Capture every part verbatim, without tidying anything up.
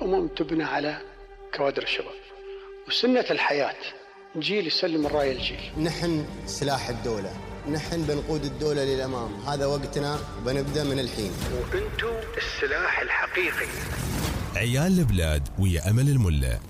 الأمم تبنى على كوادر الشباب، وسنة الحياة جيل يسلم الراية الجيل. نحن سلاح الدولة، نحن بنقود الدولة للأمام، هذا وقتنا وبنبدأ من الحين. وأنتم السلاح الحقيقي. عيال البلاد ويا أمل الملا.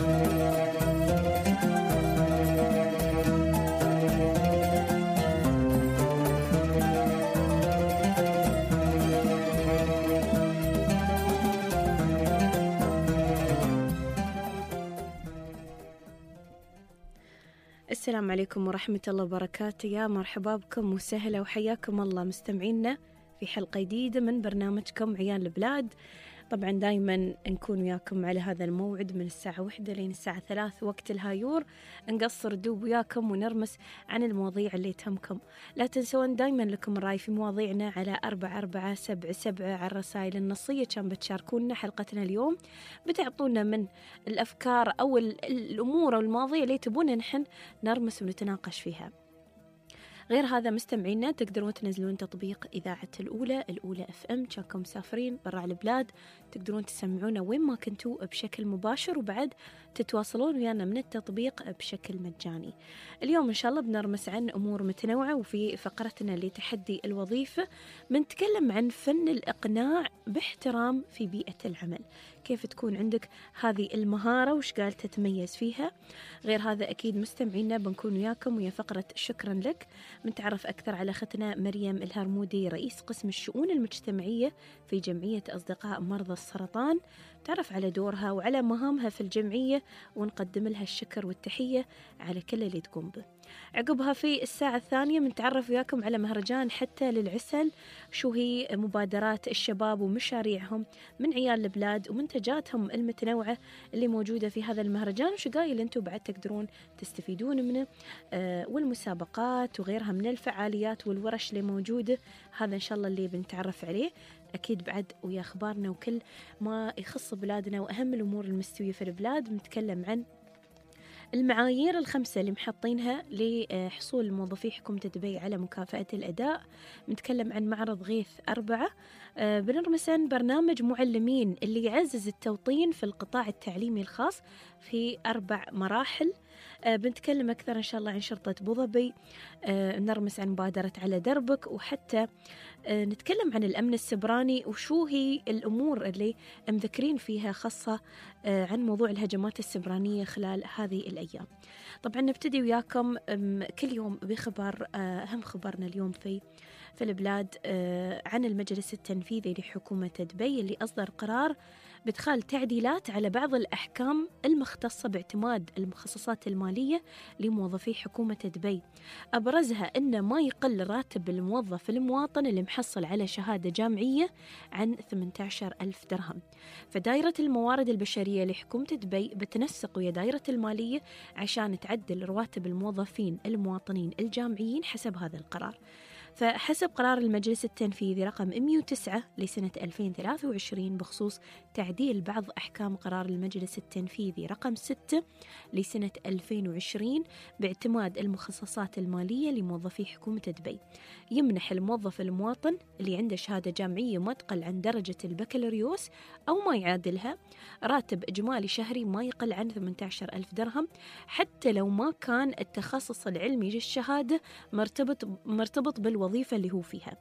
السلام عليكم ورحمة الله وبركاته. يا مرحبا بكم وسهلا وحياكم الله مستمعينا في حلقة جديدة من برنامجكم عيال البلاد. طبعا دايما نكون وياكم على هذا الموعد من الساعة واحدة لين الساعة ثلاث وقت الهايور، نقصر دوب وياكم ونرمس عن المواضيع اللي تهمكم. لا تنسون دايما لكم الرأي في مواضيعنا على أربعة أربعة سبعة سبعة على الرسائل النصية. كان بتشاركونا حلقتنا اليوم، بتعطونا من الأفكار أو الأمور أو المواضيع اللي تبونا نحن نرمس ونتناقش فيها. غير هذا مستمعينا تقدرون تنزلون تطبيق إذاعة الأولى الأولى اف ام، كانكم مسافرين برا البلاد تقدرون تسمعونا وين ما كنتوا بشكل مباشر، وبعد تتواصلون ويانا من التطبيق بشكل مجاني. اليوم إن شاء الله بنرمس عن أمور متنوعة، وفي فقرتنا لتحدي الوظيفة بنتكلم عن فن الإقناع باحترام في بيئة العمل، كيف تكون عندك هذه المهارة وش قال تتميز فيها. غير هذا أكيد مستمعينا بنكون وياكم ويا فقرة شكرا لك، بنتعرف أكثر على أختنا مريم الهرمودي رئيس قسم الشؤون المجتمعية في جمعية أصدقاء مرضى السرطان، تعرف على دورها وعلى مهامها في الجمعية، ونقدم لها الشكر والتحية على كل اللي تقوم به. عقبها في الساعة الثانية بنتعرف وياكم على مهرجان حتى للعسل، شو هي مبادرات الشباب ومشاريعهم من عيال البلاد ومنتجاتهم المتنوعة اللي موجودة في هذا المهرجان، وشو قايل انتم بعد تقدرون تستفيدون منه، آه والمسابقات وغيرها من الفعاليات والورش اللي موجودة. هذا إن شاء الله اللي بنتعرف عليه أكيد بعد ويا أخبارنا وكل ما يخص بلادنا وأهم الأمور المستوية في البلاد. بنتكلم عن المعايير الخمسة اللي محطينها لحصول موظفي حكومة دبي على مكافأة الأداء. بنتكلم عن معرض غيث أربعة، بنرمس عن برنامج معلمين اللي يعزز التوطين في القطاع التعليمي الخاص في أربع مراحل. بنتكلم أكثر إن شاء الله عن شرطة بوظبي، نرمس عن مبادرة على دربك، وحتى نتكلم عن الأمن السبراني وشو هي الأمور اللي مذكرين فيها خاصة عن موضوع الهجمات السبرانية خلال هذه الأيام. طبعا نبتدي وياكم كل يوم بخبر، أهم خبرنا اليوم في في البلاد عن المجلس التنفيذي لحكومة دبي اللي أصدر قرار بإدخال تعديلات على بعض الأحكام المختصة باعتماد المخصصات المالية لموظفي حكومة دبي. أبرزها أن ما يقل راتب الموظف المواطن اللي محصل على شهادة جامعية عن ثمانية عشر ألف درهم. فدائرة الموارد البشرية لحكومة دبي بتنسق ويا دائرة المالية عشان تعدل رواتب الموظفين المواطنين الجامعيين حسب هذا القرار. فحسب قرار المجلس التنفيذي رقم مئة وتسعة لسنة ألفين وثلاثة وعشرين بخصوص تعديل بعض أحكام قرار المجلس التنفيذي رقم ستة لسنة ألفين وعشرين باعتماد المخصصات المالية لموظفي حكومة دبي، يمنح الموظف المواطن اللي عنده شهادة جامعية ما تقل عن درجة البكالوريوس أو ما يعادلها راتب إجمالي شهري ما يقل عن ثمانية عشر ألف درهم، حتى لو ما كان التخصص العلمي للشهادة مرتبط مرتبط بالوظيفة اللي هو فيها.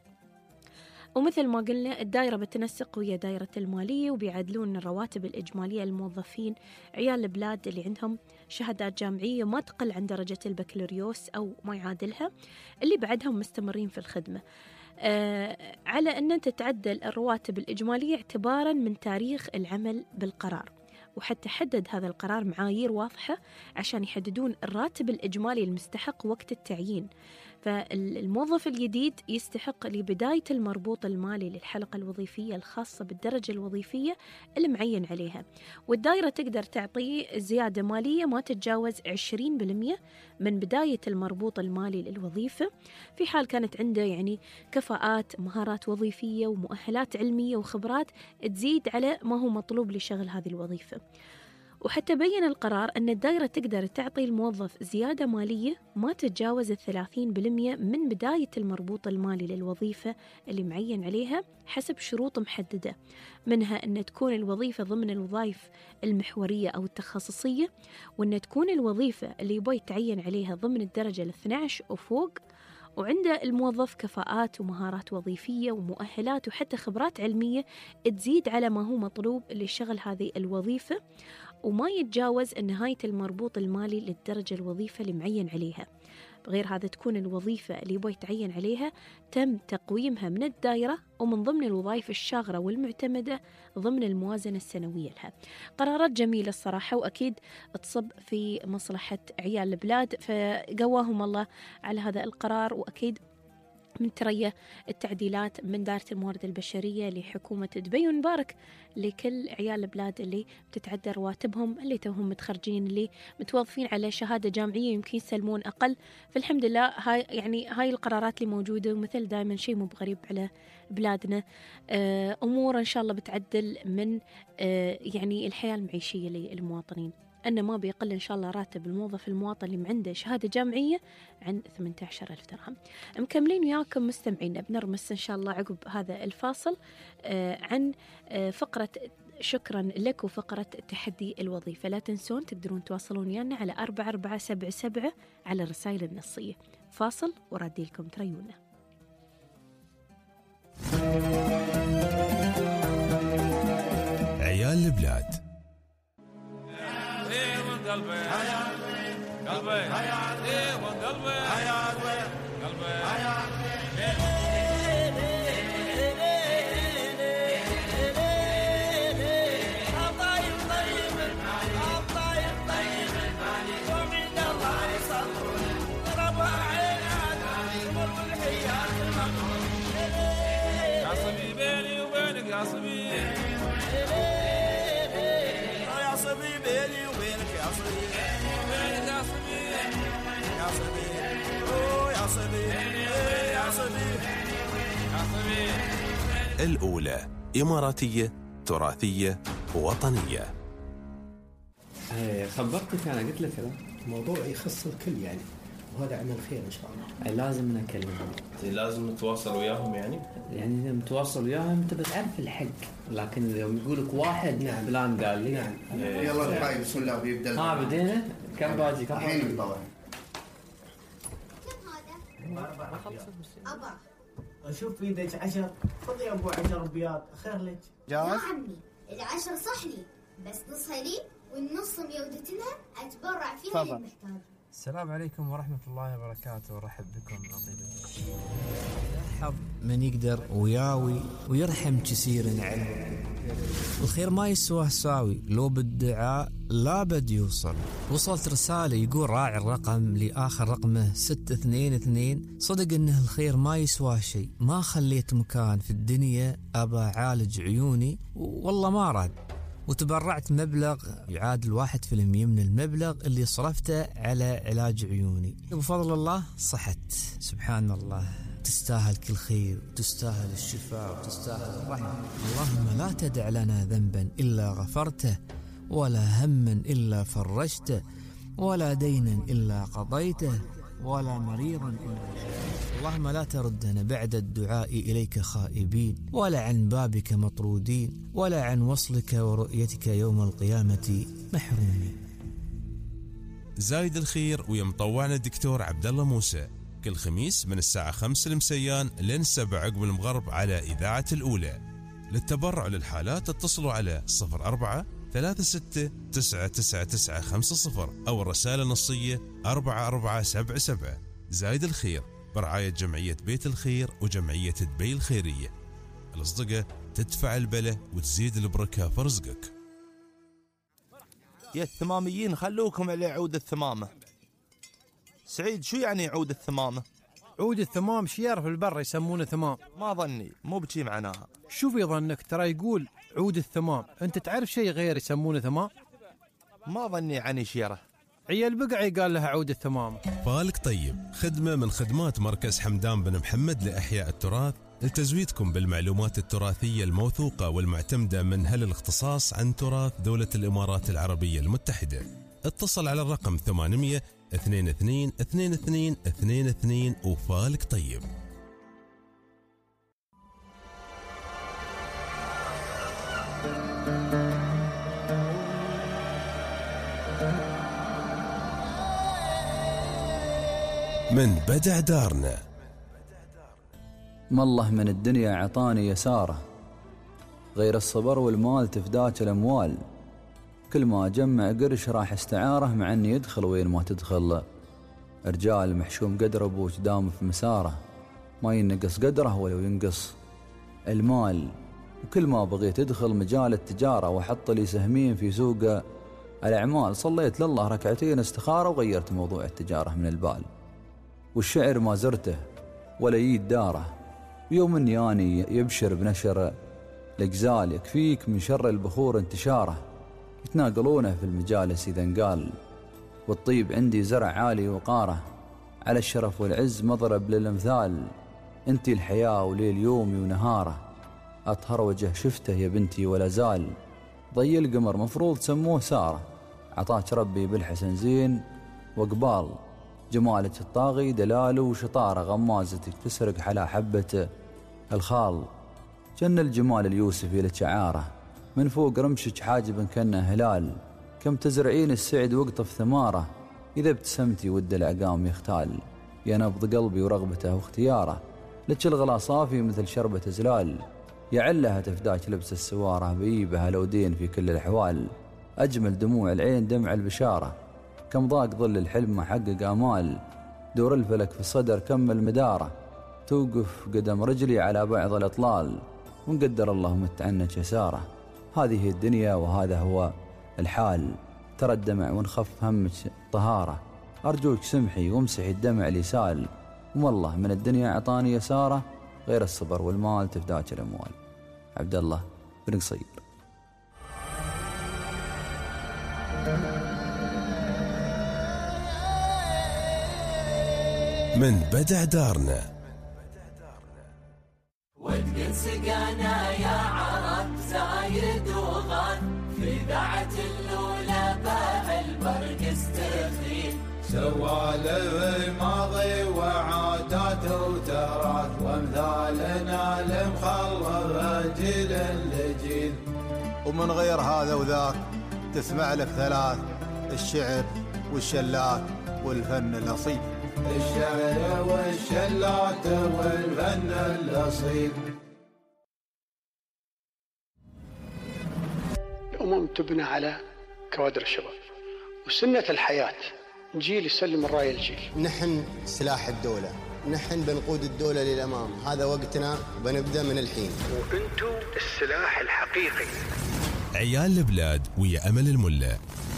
ومثل ما قلنا الدائرة بتنسق ويا دائرة المالية وبيعدلون الرواتب الإجمالية للموظفين عيال البلاد اللي عندهم شهادات جامعية ما تقل عن درجة البكالوريوس أو ما يعادلها، اللي بعدهم مستمرين في الخدمة، آه على أن تتعدل الرواتب الإجمالية اعتبارا من تاريخ العمل بالقرار. وحتى حدد هذا القرار معايير واضحة عشان يحددون الراتب الإجمالي المستحق وقت التعيين. فالموظف الجديد يستحق لبداية المربوط المالي للحلقة الوظيفية الخاصة بالدرجة الوظيفية المعين عليها، والدائرة تقدر تعطيه زيادة مالية ما تتجاوز عشرين بالمئة من بداية المربوط المالي للوظيفة، في حال كانت عنده يعني كفاءات مهارات وظيفية ومؤهلات علمية وخبرات تزيد على ما هو مطلوب لشغل هذه الوظيفة. وحتى بين القرار أن الدائرة تقدر تعطي الموظف زيادة مالية ما تتجاوز الثلاثين بالمئة من بداية المربوط المالي للوظيفة اللي معين عليها حسب شروط محددة، منها أن تكون الوظيفة ضمن الوظائف المحورية أو التخصصية، وأن تكون الوظيفة اللي يبغى يتعين عليها ضمن الدرجة الاثنى عشر وفوق، وعند الموظف كفاءات ومهارات وظيفية ومؤهلات وحتى خبرات علمية تزيد على ما هو مطلوب لشغل هذه الوظيفة، وما يتجاوز نهاية المربوط المالي للدرجة الوظيفة اللي معين عليها. غير هذا تكون الوظيفة اللي يبغى يتعين عليها تم تقويمها من الدائرة ومن ضمن الوظائف الشاغرة والمعتمدة ضمن الموازنة السنوية لها. قرارات جميلة الصراحة، وأكيد تصب في مصلحة عيال البلاد، فقواهم الله على هذا القرار. وأكيد من تريا التعديلات من دائرة الموارد البشرية لحكومة دبي، ونبارك لكل عيال البلاد اللي بتتعدى رواتبهم، اللي توهم متخرجين، اللي متوظفين على شهادة جامعية يمكن يسلمون أقل. فالحمد لله هاي يعني هاي القرارات اللي موجودة، ومثل دائما شيء مو بغريب على بلادنا. أمور إن شاء الله بتعدل من يعني الحياة المعيشية للمواطنين، أنه ما بيقل إن شاء الله راتب الموظف المواطن اللي عنده شهادة جامعية عن ثمانية عشر ألف درهم. مكملين وياكم مستمعين، بنرمس إن شاء الله عقب هذا الفاصل عن فقرة شكرا لك وفقرة تحدي الوظيفة. لا تنسون تقدرون تواصلون ويانا على أربعة أربعة سبعة سبعة على الرسائل النصية. فاصل ورادي لكم تريونا. عيال البلاد. قلبي قلبي ايه قلبي قلبي يا صبي بيني وبينك يا صبي يا صبي بيني وبينك يا صبي يا صبي يا صبي يا صبي يا صبي يا صبي. الأولى إماراتية تراثية وطنية. خبرتك أنا قلت لك هذا الموضوع يخص الكل يعني، وهذا عمل خير إن شاء الله. لازم نكلمهم، لازم نتواصل وياهم يعني يعني إذا متواصل وياهم أنت بتعرف الحق، لكن إذا يقولك واحد نعم فلان قال لي نعم إيه. يلا الحاي بسم الله بيبدأ. ها بدينا كم باجي كم الحين نطلع. أبا أشوف في يدك عشر، خذ يا أبو عشر بياض خير لك. جاهز؟ يا عمي العشر صحني بس نصها لي والنص ميودتنها أتبرع فيها للمحتاج. السلام عليكم ورحمة الله وبركاته، ورحب بكم أطيب. حظ من يقدر وياوي ويرحم كثير عنه، الخير ما يسواه ساوي، لو بالدعاء لا بد يوصل. وصلت رسالة يقول راعي الرقم لآخر رقمه ستة اثنين اثنين، صدق انه الخير ما يسواه شيء، ما خليت مكان في الدنيا أبا عالج عيوني والله ما راد، وتبرعت مبلغ يعادل واحد في المية من المبلغ اللي صرفته على علاج عيوني، وبفضل الله صحت. سبحان الله، تستاهل كل خير وتستاهل الشفاء وتستاهل الرحمة. اللهم لا تدع لنا ذنبا إلا غفرته، ولا هما إلا فرجته، ولا دينا إلا قضيته، ولا مريضا إلا شفيته. اللهم لا تردنا بعد الدعاء إليك خائبين، ولا عن بابك مطرودين، ولا عن وصلك ورؤيتك يوم القيامة محرومين. زايد الخير ويا مطوعنا الدكتور عبد الله موسى، كل خميس من الساعة خمسة المسيان لين سبعة عقب المغرب على إذاعة الأولى. للتبرع للحالات اتصلوا على صفر أربعة ثلاثة ستة تسعة تسعة تسعة خمسة صفر أو الرسالة النصية أربعة أربعة سبعة سبعة. زايد الخير برعاية جمعية بيت الخير وجمعية دبي الخيرية. الأصدقاء تدفع البلة وتزيد البركة في رزقك. يا الثماميين خلوكم على عود الثمامة. سعيد شو يعني عود الثمامة؟ عود الثمام شيار في البر يسمونه ثمام. ما ظني، مو بشي معناها. شو في ظنك؟ ترى يقول عود الثمام، انت تعرف شيء غير يسمونه ثمام؟ ما ظني عني شيره. عيال بقعي قال لها عود الثمام. فالك طيب، خدمة من خدمات مركز حمدان بن محمد لإحياء التراث لتزويدكم بالمعلومات التراثية الموثوقة والمعتمدة من هل الاختصاص عن تراث دولة الإمارات العربية المتحدة. اتصل على الرقم ثمانمية اثنين اثنين اثنين اثنين اثنين اثنين وفالك طيب. من بدع دارنا. مالله من الدنيا عطاني يساره، غير الصبر والمال تفداك الأموال. كل ما أجمع قرش راح استعاره، مع أني يدخل وين ما تدخل. رجال محشوم قدر أبوك دام في مساره، ما ينقص قدره ولو ينقص المال. وكل ما بغيت أدخل مجال التجارة وأحط لي سهمين في سوق الأعمال. صليت لله ركعتين استخارة وغيرت موضوع التجارة من البال. والشعر ما زرته ولا ييد داره، ويوم النياني يبشر بنشر الأجزال. يكفيك من شر البخور انتشاره، يتناقلونه في المجالس إذا انقال. والطيب عندي زرع عالي وقاره، على الشرف والعز مضرب للأمثال. انتي الحياة وليل يومي ونهاره، أطهر وجه شفته يا بنتي ولا زال. ضي القمر مفروض سموه سارة، عطاك ربي بالحسن زين وقبال. جمالك الطاغي دلاله وشطارة، غمازتك تسرق حلا حبة الخال. جن الجمال اليوسفي لك عارة، من فوق رمشك حاجب كأنه هلال. كم تزرعين السعد وقطف ثماره، إذا ابتسمتي ود العقام يختال. يا نبض قلبي ورغبته واختياره، لك الغلا صافي مثل شربة زلال. يعلها تفداك لبس السوارة، بيبها لو دين في كل الأحوال. أجمل دموع العين دمع البشارة، كم ضاق ظل الحلم ما حقق آمال. دور الفلك في الصدر كمل مداره، توقف قدم رجلي على بعض الأطلال. ونقدر الله متعنك يساره، هذه الدنيا وهذا هو الحال. ترى الدمع ونخف همك طهارة، أرجوك سمحي وامسحي الدمع لسال. والله من الدنيا عطاني يساره، غير الصبر والمال تفداك الأموال. عبد الله بن قصير. من بدع دارنا. ودقن سقانا يا عرب زايد وغاد، في ذاعة اللولى باع البرق استخيل. سوالف الماضي وعادات وتراث، وامثالنا المخلف جيل لجيل. ومن غير هذا وذاك تسمع لك ثلاث: الشعر والشلات والفن الأصيل. الشعر والشلات والفن الأصيل. الأمم تبنى على كوادر الشباب، وسنة الحياة جيل يسلم الراية الجيل. نحن سلاح الدولة، نحن بنقود الدولة للأمام. هذا وقتنا وبنبدأ من الحين. وأنتم السلاح الحقيقي. عيال البلاد ويا أمل الملا.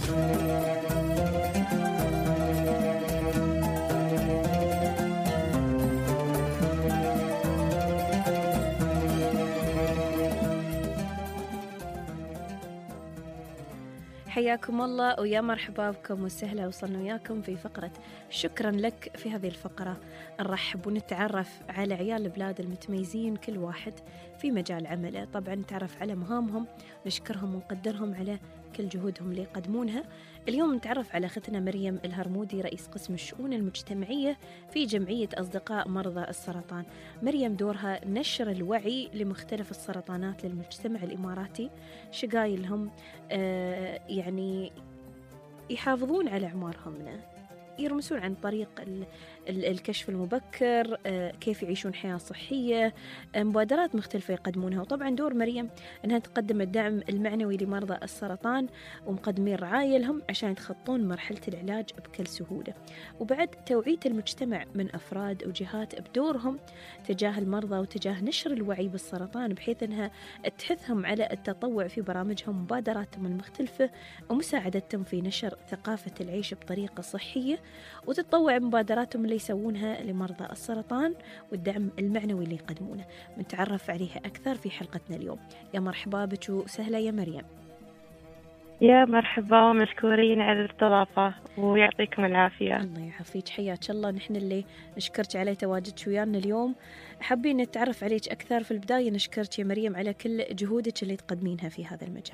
حياكم الله ويا مرحبا بكم وسهلا. وصلنا وياكم في فقرة شكرا لك. في هذه الفقرة نرحب ونتعرف على عيال البلاد المتميزين، كل واحد في مجال عمله. طبعا نتعرف على مهامهم، نشكرهم ونقدرهم على كل جهودهم اللي يقدمونها. اليوم نتعرف على أختنا مريم الهرمودي، رئيس قسم الشؤون المجتمعية في جمعية أصدقاء مرضى السرطان. مريم دورها نشر الوعي لمختلف السرطانات للمجتمع الإماراتي، شقايلهم آه يعني يحافظون على أعمارهم، يرمسون عن طريق الكشف المبكر، كيف يعيشون حياة صحية، مبادرات مختلفة يقدمونها. وطبعا دور مريم أنها تقدم الدعم المعنوي لمرضى السرطان، ومقدمين رعاية لهم عشان يتخطون مرحلة العلاج بكل سهولة. وبعد توعية المجتمع من أفراد وجهات بدورهم تجاه المرضى وتجاه نشر الوعي بالسرطان، بحيث أنها تحثهم على التطوع في برامجهم ومبادراتهم المختلفة، ومساعدتهم في نشر ثقافة العيش بطريقة صحية، وتتطوع مبادراتهم اللي يسوونها لمرضى السرطان والدعم المعنوي اللي يقدمونه. بنتعرف عليها أكثر في حلقتنا اليوم. يا مرحبا بك وسهلا يا مريم. يا مرحبا، مشكورين على الاستضافة ويعطيكم العافية. الله يعافيك، حياك الله. نحن اللي نشكرك على تواجدك ويانا اليوم. حابين نتعرف عليك أكثر. في البداية نشكرك يا مريم على كل جهودك اللي تقدمينها في هذا المجال.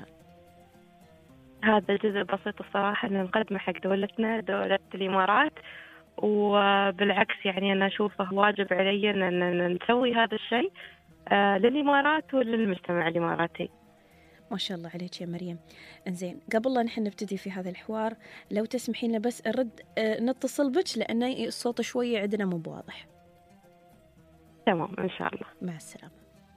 هذا جزء بسيط الصراحة أن نقدمه حق دولتنا، دولة الإمارات، وبالعكس يعني أنا أشوفه واجب علي أن نسوي هذا الشيء للإمارات وللمجتمع الإماراتي. ما شاء الله عليك يا مريم. انزين، قبل لا نحن نبتدي في هذا الحوار لو تسمحين لنا بس نرد نتصل بك لأن الصوت شوية عندنا مو بواضح. تمام إن شاء الله. مع السلامة.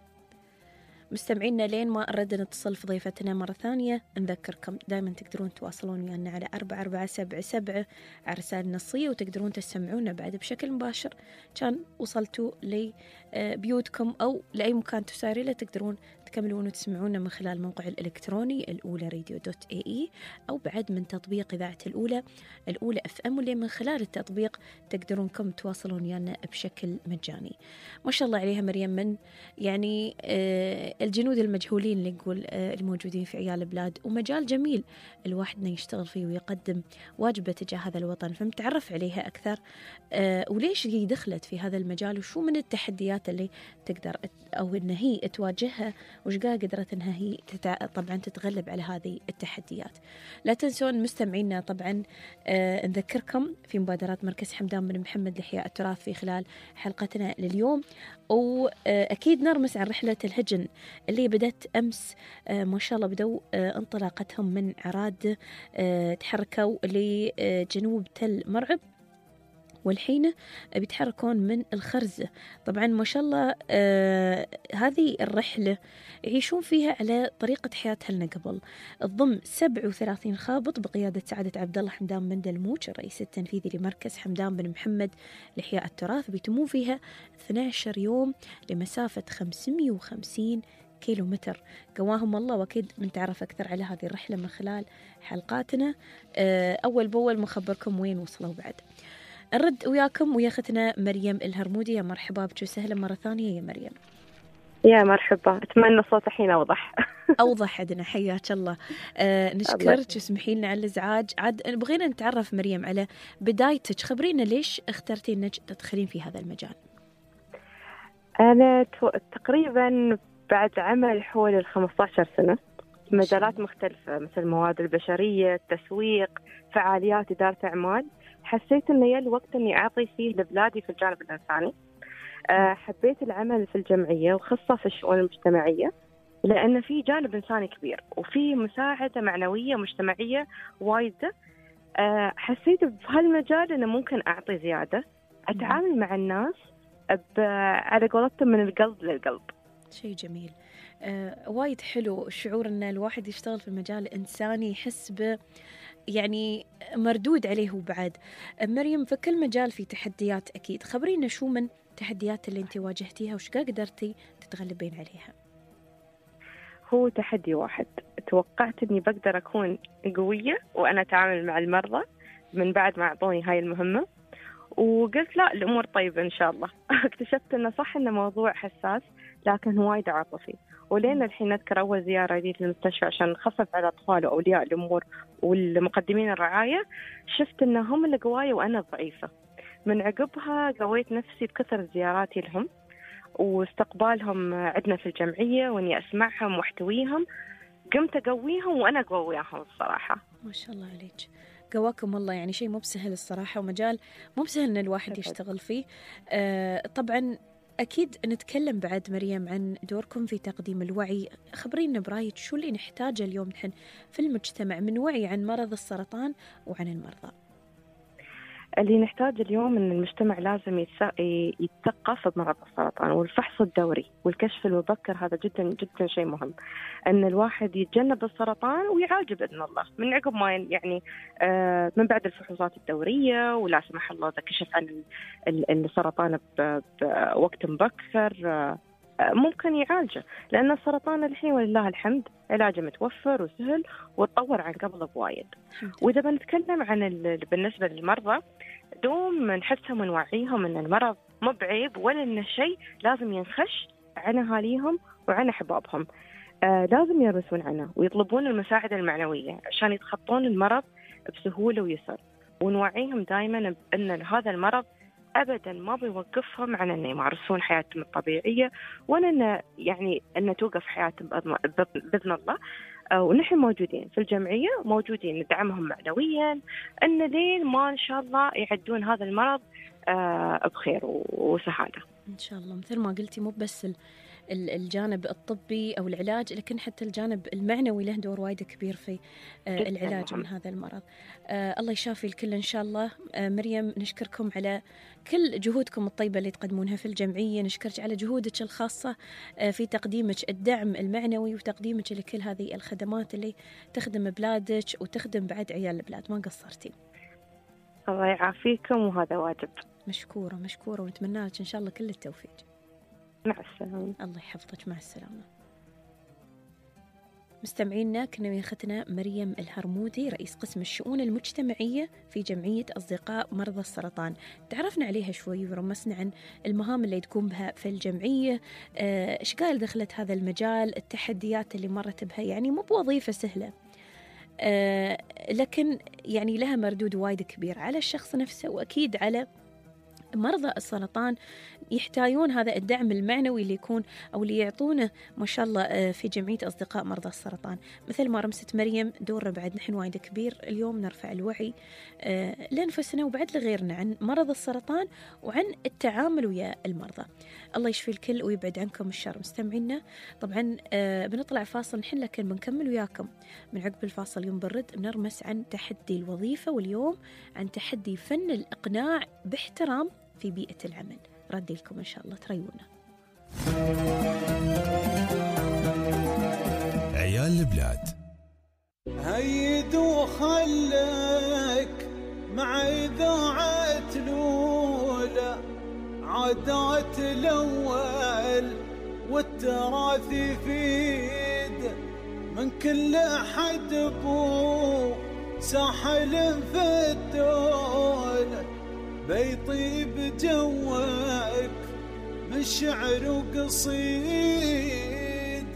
مستمعينا لين ما نرد نتصل في ضيفتنا مرة ثانية، نذكركم دائما تقدرون تواصلون ويانا على أربعة أربعة سبعة سبعة على رسائل نصية، وتقدرون تسمعونا بعد بشكل مباشر. كان وصلتوا لبيوتكم أو لأي مكان تساري له تقدرون تكملون وتسمعونا من خلال الموقع الإلكتروني الأولى راديو دوت اي اي، أو بعد من تطبيق إذاعة الأولى الأولى اف ام، واللي من خلال التطبيق تقدرون كم تواصلون ويانا بشكل مجاني. ما شاء الله عليها مريم، من يعني آه الجنود المجهولين اللي نقول آه الموجودين في عيال البلاد، ومجال جميل الواحد يشتغل فيه ويقدم واجبه تجاه هذا الوطن. فمتعرف عليها أكثر آه وليش هي دخلت في هذا المجال، وشو من التحديات اللي تقدر أو إن هي تواجهها، وش قدرت انها هي تتع... طبعا تتغلب على هذه التحديات. لا تنسون مستمعينا طبعا آه نذكركم في مبادرات مركز حمدان بن محمد لإحياء التراث في خلال حلقتنا لليوم، وأكيد نرمس عن رحلة الهجن اللي بدت أمس. آه ما شاء الله بدوا آه انطلاقتهم من عراد، آه تحركوا لجنوب تل مرعب، والحين بيتحركون من الخرزة. طبعا ما شاء الله آه هذه الرحلة يعيشون فيها على طريقة حياة أهلنا قبل، تضم سبعة وثلاثين خابط بقيادة سعادة عبد الله حمدان بن دلموج الرئيس التنفيذي لمركز حمدان بن محمد لإحياء التراث. بيتمون فيها اثني عشر يوم لمسافة خمسمئة وخمسين كيلو متر. قواهم الله، وأكيد بنتعرف أكثر على هذه الرحلة من خلال حلقاتنا آه أول بأول مخبركم وين وصلوا. بعد نرد وياكم ويا اختنا مريم الهرمودي. يا مرحبا بك وسهلا مرة ثانية يا مريم. يا مرحبا، أتمنى الصوت الحين أوضح. أوضح عندنا، حياك الله. آه نشكرك وسمحي لنا على الإزعاج. عاد بغينا نتعرف مريم على بدايتك، خبرينا ليش اخترتي أنك تدخلين في هذا المجال؟ أنا تقريبا بعد عمل حول الخمسة عشر سنة في مجالات مختلفة مثل الموارد البشرية، التسويق، فعاليات إدارة أعمال، حسيت إنه يا الوقت إني أعطي فيه لبلادي في الجانب الإنساني. أه حبيت العمل في الجمعية وخاصة في الشؤون المجتمعية، لأن في جانب إنساني كبير وفي مساعدة معنوية مجتمعية وايدة. أه حسيت بهالمجال إنه ممكن أعطي زيادة، أتعامل مع الناس على قولتهم من القلب للقلب. شيء جميل. آه، وايد حلو الشعور أن الواحد يشتغل في مجال إنساني يحس ب يعني مردود عليه. وبعد مريم، في كل مجال في تحديات أكيد، خبرينا شو من التحديات اللي أنت واجهتيها وش قدرتي تتغلبين عليها؟ هو تحدي واحد، توقعت أني بقدر أكون قوية وأنا أتعامل مع المرضى من بعد ما أعطوني هاي المهمة، وقلت لا الأمور طيبة إن شاء الله. اكتشفت أنه صح أنه موضوع حساس لكن هو وايد عاطفي، ولين الحين أذكر أول زيارة لي للمستشفى عشان نخفف على الأطفال وأولياء الأمور والمقدمين الرعاية، شفت أنهم اللي قوايا وأنا ضعيفة. من عقبها قويت نفسي بكثرة زياراتي لهم واستقبالهم عندنا في الجمعية، وإني أسمعهم واحتويهم، قمت أقويهم وأنا أقويهم الصراحة. ما شاء الله عليك، قواكم الله. يعني شيء مو بسهل الصراحة، ومجال مو بسهل إن الواحد يشتغل فيه. آه طبعا أكيد نتكلم بعد مريم عن دوركم في تقديم الوعي. خبرينا برأيك شو اللي نحتاجه اليوم نحن في المجتمع من وعي عن مرض السرطان وعن المرضى؟ اللي نحتاج اليوم أن المجتمع لازم يتثقف بمرض السرطان والفحص الدوري والكشف المبكر. هذا جدا جدا شيء مهم، أن الواحد يتجنب السرطان ويعالجه بإذن الله من عقب ما يعني آه من بعد الفحوصات الدورية، ولا سمح الله إذا كشف عن السرطان بوقت مبكر آه ممكن يعالجه، لأن السرطان الحين ولله الحمد علاجه متوفر وسهل وتطور عن قبل بوايد. وإذا بنتكلم عن بالنسبة للمرضى، دوم نحسهم ونوعيهم أن المرض مو بعيب ولا أن الشيء لازم ينخش عن أهاليهم وعن أحبابهم. آه لازم يرسون عنه ويطلبون المساعدة المعنوية عشان يتخطون المرض بسهولة ويسر، ونوعيهم دائما بأن هذا المرض أبدا ما بيوقفهم عن أن يمارسون حياتهم الطبيعية، وأن يعني أن توقف حياتهم بإذن الله. آه ونحن موجودين في الجمعية، موجودين ندعمهم معنويا أن لين ما إن شاء الله يعدون هذا المرض آه بخير وسعادة إن شاء الله. مثل ما قلتي مو بس الجانب الطبي أو العلاج، لكن حتى الجانب المعنوي له دور وايد كبير في آه العلاج من هذا المرض. آه الله يشافي الكل إن شاء الله. آه مريم، نشكركم على كل جهودكم الطيبة اللي تقدمونها في الجمعية، نشكرك على جهودك الخاصة آه في تقديمك الدعم المعنوي وتقديمك لكل هذه الخدمات اللي تخدم بلادك وتخدم بعد عيال البلاد. ما قصرتي. الله يعافيكم وهذا واجب. مشكورة مشكورة، ونتمنى لك إن شاء الله كل التوفيق. مع السلامة. الله يحفظك، مع السلامة. مستمعينا، كنا ويا أختنا مريم الهرمودي، رئيس قسم الشؤون المجتمعية في جمعية أصدقاء مرضى السرطان. تعرفنا عليها شوي ورمسنا عن المهام اللي تقوم بها في الجمعية، إيش قال دخلت هذا المجال، التحديات اللي مرت بها، يعني مو بوظيفة سهلة، أه لكن يعني لها مردود وايد كبير على الشخص نفسه، وأكيد على مرضى السرطان يحتاجون هذا الدعم المعنوي اللي يكون أو اللي يعطونه ما شاء الله في جمعية أصدقاء مرضى السرطان. مثل ما رمست مريم، دورنا بعد نحن وايد كبير اليوم، نرفع الوعي لأنفسنا وبعد لغيرنا عن مرض السرطان وعن التعامل ويا المرضى. الله يشفي الكل ويبعد عنكم الشر. مستمعينا، طبعا بنطلع فاصل نحن، لكن بنكمل وياكم من عقب الفاصل. يوم برد بنرمس عن تحدي الوظيفة، واليوم عن تحدي فن الإقناع باحترام في بيئة العمل. ردي لكم إن شاء الله، تريونا. عيال البلاد. هيد وخلك مع إذاعة الأولى، عادات الأول والتراث يفيد من كل حد بو ساحل في الدولة، بيطيب جوك من شعر وقصيد.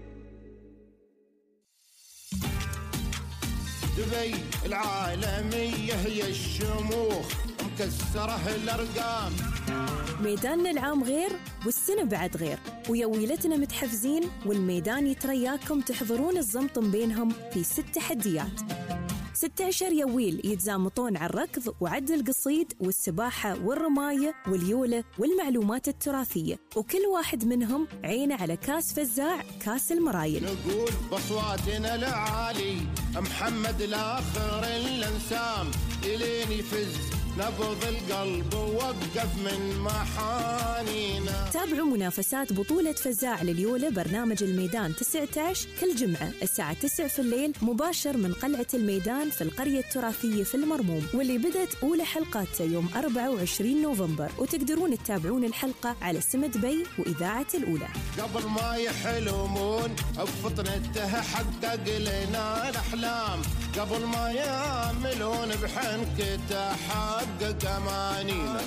دبي العالمية هي الشموخ مكسره الأرقام. ميداننا العام غير والسنة بعد غير، ويا ويلتنا متحفزين والميدان يترياكم تحضرون الزمطم بينهم في ست تحديات. ستة عشر يويل يتزامطون على الركض وعد القصيد والسباحة والرماية واليولة والمعلومات التراثية، وكل واحد منهم عينه على كاس فزاع، كاس المرايل. نقول بصواتنا العالي محمد الآخر الانسام، إلين يفز نبض القلب ووقف من محانينا. تابعوا منافسات بطولة فزاع لليولة برنامج الميدان تسعة عشر كل جمعة الساعة تسعة في الليل، مباشر من قلعة الميدان في القرية التراثية في المرموم، واللي بدت أولى حلقاتها يوم أربعة وعشرين نوفمبر، وتقدرون تتابعون الحلقة على سمة بي وإذاعة الأولى. قبل ما يحلمون بفطنته حقق لنا الأحلام، قبل ما يعملون بحنكته حقق أمانينا.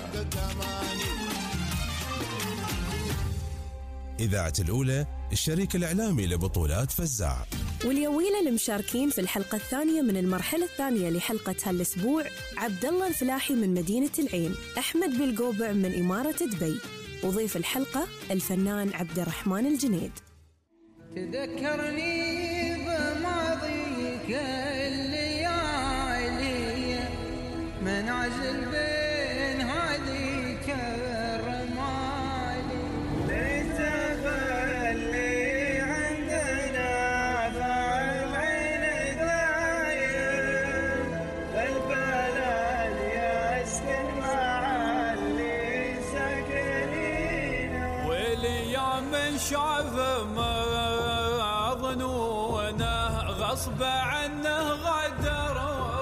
إذاعة الأولى الشريك الإعلامي لبطولات فزاع. واليويلة المشاركين في الحلقة الثانية من المرحلة الثانية لحلقة هالأسبوع: عبد الله الفلاحي من مدينة العين، أحمد بالقوبع من إمارة دبي، وضيف الحلقة الفنان عبد الرحمن الجنيد. تذكرني بماضيك الليالي من عزل بين هذيك الرمالي، ليس اللي عندنا فالعين دايم، فالبلد يسكن مع اللي ساكنين، والايام من شعب ما ظنونه غصب عنه غدر،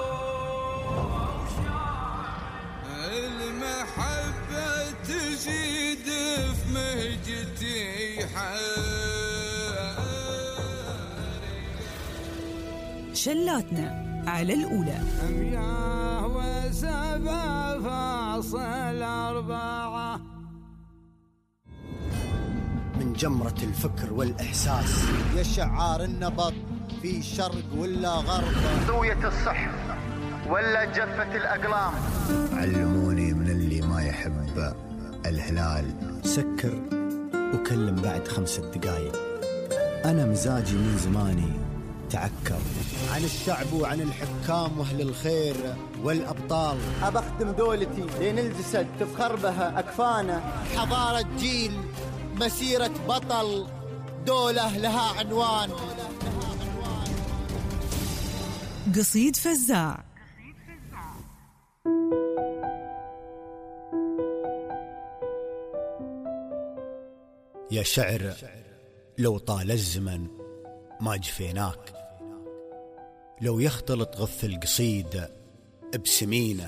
المحبة تزيد في مهجتي شلاتنا على الأولى. مياه وسبع فاصل أربعة. من جمرة الفكر والإحساس. يا شعار النبض في شرق ولا غرب، ذوية الصح ولا جفة الأقلام. علموني من اللي ما يحب الهلال، سكر وكلم بعد خمسة دقايق. أنا مزاجي من زماني تعكر. عن الشعب وعن الحكام واهل الخير والأبطال. أبخدم دولتي لين الجسد تفخر بها أكفانا. حضارة جيل، مسيرة بطل، دولة لها عنوان. قصيد فزاع. يا شعر لو طال الزمن ما جفيناك، لو يختلط غث القصيد بسمينه.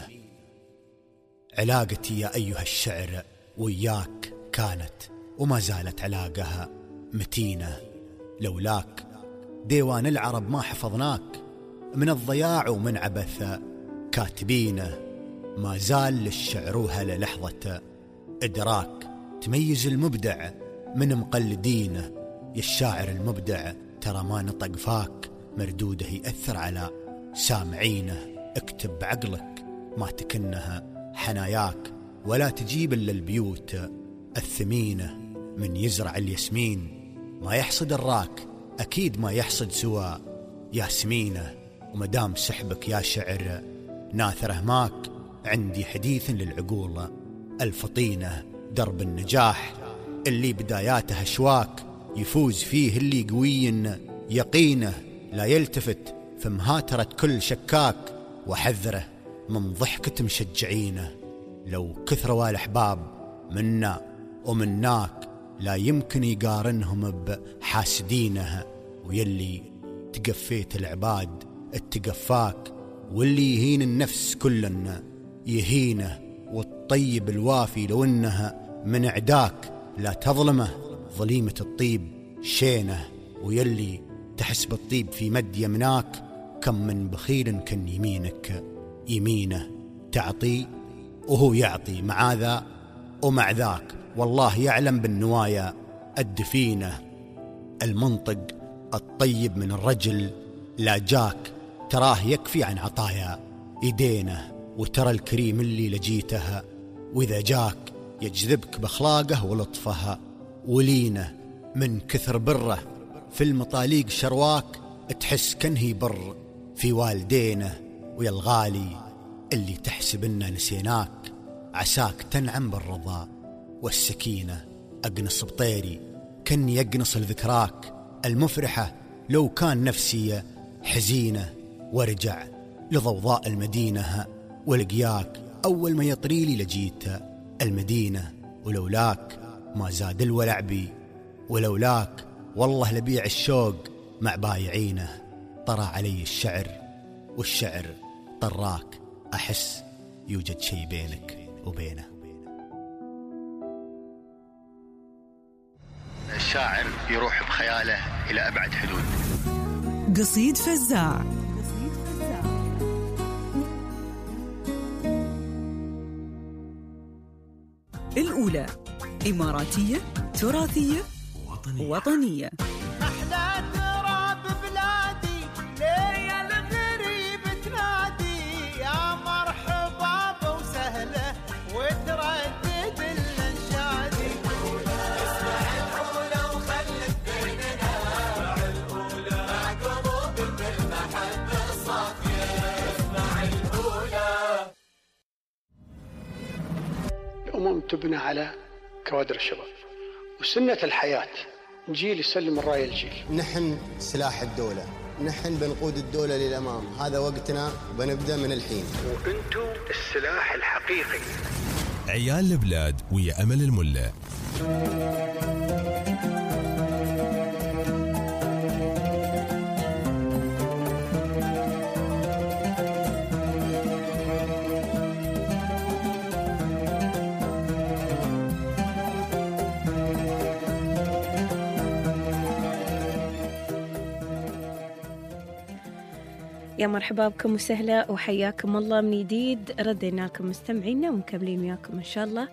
علاقتي يا أيها الشعر وياك كانت وما زالت علاقها متينة. لولاك ديوان العرب ما حفظناك، من الضياع ومن عبث كاتبينه. ما زال للشعر وهل لحظة إدراك، تميز المبدع من مقلدينه. يا الشاعر المبدع ترى ما نطق فاك، مردوده يأثر على سامعينه. اكتب بعقلك ما تكنها حناياك، ولا تجيب إلا البيوت الثمينة. من يزرع الياسمين ما يحصد الراك، أكيد ما يحصد سوى ياسمينه. ومدام سحبك يا شعر ناثره ماك، عندي حديث للعقول الفطينة. درب النجاح اللي بداياته أشواك، يفوز فيه اللي قوي يقينه. لا يلتفت في مهاترة كل شكاك، وحذره من ضحكة مشجعينه. لو كثروا الأحباب منا ومناك، لا يمكن يقارنهم بحاسدينه. ويلي تقفيت العباد اتقفاك، واللي يهين النفس كلنا يهينه. والطيب الوافي لو انها من عداك، لا تظلمه ظليمة الطيب شينه. ويلي تحس بالطيب في مد يمناك، كم من بخيل كان يمينك يمينه. تعطي وهو يعطي مع ذا ومع ذاك، والله يعلم بالنوايا الدفينة. المنطق الطيب من الرجل لا جاك، تراه يكفي عن عطايا إيدينه. وترى الكريم اللي لجيتها، وإذا جاك يجذبك بأخلاقه ولطفها ولينه. من كثر بره في المطاليق شرواك، تحس كنه بر في والدينه. ويا الغالي اللي تحسب إننا نسيناك، عساك تنعم بالرضا والسكينة. أقنص بطيري كني يقنص لذكراك المفرحة، لو كان نفسي حزينة. وارجع لضوضاء المدينة ولقياك، أول ما يطريلي لجيت المدينة. ولولاك ما زاد الولع بي، ولولاك والله لبيع الشوق مع بايعينه. طرى علي الشعر والشعر طراك، أحس يوجد شيء بينك وبينه. الشاعر يروح بخياله إلى أبعد حدود. قصيد فزاع. الأولى إماراتية، تراثية، وطنية, وطنية. أحلى تراب بلادي، ليا الغريب تنادي. يا مرحبا وسهلا وتردد الانشادي. اسمع الأولى وخلف بيننا، اسمع الأولى مع قلوب بالمحبة الصافية. اسمع الأولى. الأمم تبنى على كوادر الشباب، وسنة الحياة جيل يسلم الراية الجيل. نحن سلاح الدولة، نحن بنقود الدولة للأمام. هذا وقتنا وبنبدأ من الحين. وأنتم السلاح الحقيقي. عيال البلاد ويا أمل الملا. يا مرحبا بكم وسهلا وحياكم الله من جديد. رديناكم مستمعينا ومكملين وياكم إن شاء الله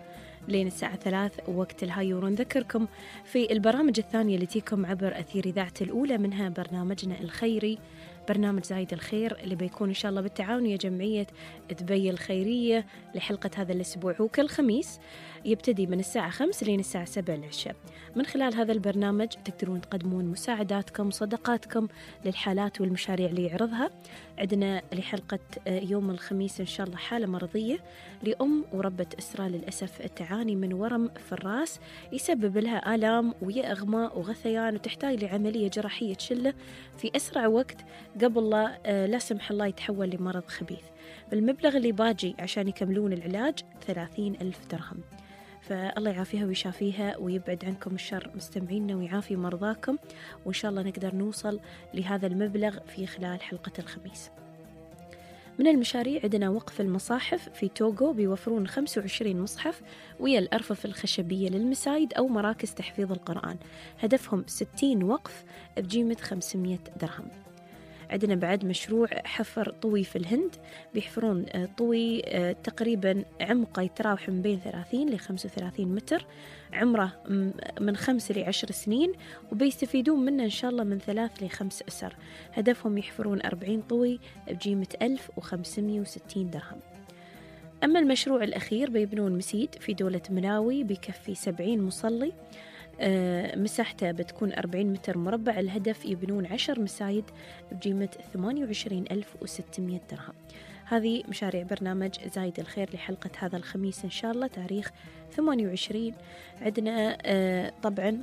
لين الساعة ثلاث وقت الهايور. نذكركم في البرامج الثانية اللي تيكم عبر أثير إذاعة الأولى، منها برنامجنا الخيري، برنامج زايد الخير اللي بيكون إن شاء الله بالتعاون يا جمعية دبي الخيرية لحلقة هذا الأسبوع، وكل خميس يبتدي من الساعة خمس لين الساعة سبع العشاء. من خلال هذا البرنامج تقدرون تقدمون مساعداتكم صدقاتكم للحالات والمشاريع اللي يعرضها. عندنا لحلقة يوم الخميس إن شاء الله حالة مرضية لأم وربة أسرة للأسف تعاني من ورم في الرأس يسبب لها آلام ويا إغماء وغثيان، وتحتاج لعملية جراحية تشله في أسرع وقت قبل لا لا سمح الله يتحول لمرض خبيث. المبلغ اللي باجي عشان يكملون العلاج ثلاثين ألف درهم. فالله يعافيها ويشافيها ويبعد عنكم الشر مستمعينا ويعافي مرضاكم، وإن شاء الله نقدر نوصل لهذا المبلغ في خلال حلقة الخميس. من المشاريع عندنا وقف المصاحف في توغو، بيوفرون خمسة وعشرين مصحف ويا الأرفف الخشبية للمسايد أو مراكز تحفيظ القرآن، هدفهم ستين وقف بقيمة خمسمائة درهم. عندنا بعد مشروع حفر طوي في الهند، بيحفرون طوي تقريبا عمقه يتراوح من بين ثلاثين ل خمسة وثلاثين متر، عمره من خمس لعشر سنين، وبيستفيدون منه إن شاء الله من ثلاث لخمس أسر. هدفهم يحفرون أربعين طوي بقيمة ألف وخمسمائة وستين درهم. أما المشروع الأخير بيبنون مسجد في دولة ملاوي بيكفي سبعين مصلي، أه مساحته بتكون أربعين متر مربع. الهدف يبنون عشر مساجد بقيمة ثمانية وعشرين ألف وستمائة درهم. هذه مشاريع برنامج زايد الخير لحلقة هذا الخميس إن شاء الله تاريخ ثمانية وعشرين. عندنا أه طبعا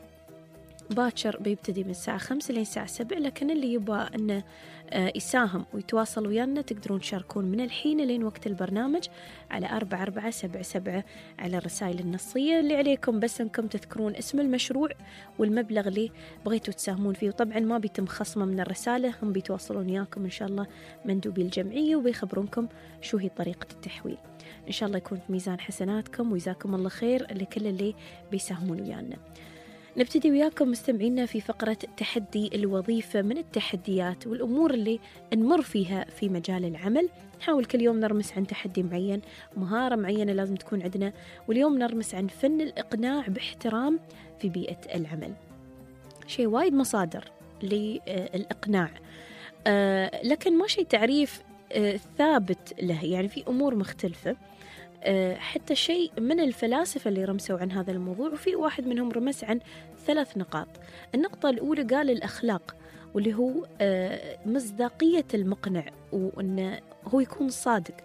باكر بيبتدي من الساعة خمسة لين الساعة سبع، لكن اللي يبغى أنه يساهم ويتواصل ويانا تقدرون تشاركون من الحين لين وقت البرنامج على أربعة أربعة سبعة سبعة على الرسائل النصية. اللي عليكم بس أنكم تذكرون اسم المشروع والمبلغ اللي بغيتوا تساهمون فيه، وطبعا ما بيتم خصمه من الرسالة، هم بيتواصلون وياكم إن شاء الله مندوبي الجمعية وبيخبرونكم شو هي طريقة التحويل. إن شاء الله يكون في ميزان حسناتكم ويجزاكم الله خير لكل اللي بيساهمون ويانا. نبتدي وياكم مستمعينا في فقرة تحدي الوظيفة. من التحديات والأمور اللي نمر فيها في مجال العمل، نحاول كل يوم نرمس عن تحدي معين، مهارة معينة لازم تكون عندنا، واليوم نرمس عن فن الإقناع باحترام في بيئة العمل. شيء وايد مصادر للإقناع، لكن ما شيء تعريف ثابت له، يعني في أمور مختلفة. حتى شيء من الفلاسفة اللي رمسوا عن هذا الموضوع، وفي واحد منهم رمس عن ثلاث نقاط. النقطة الأولى قال الأخلاق، واللي هو مصداقية المقنع، وأنه هو يكون صادق.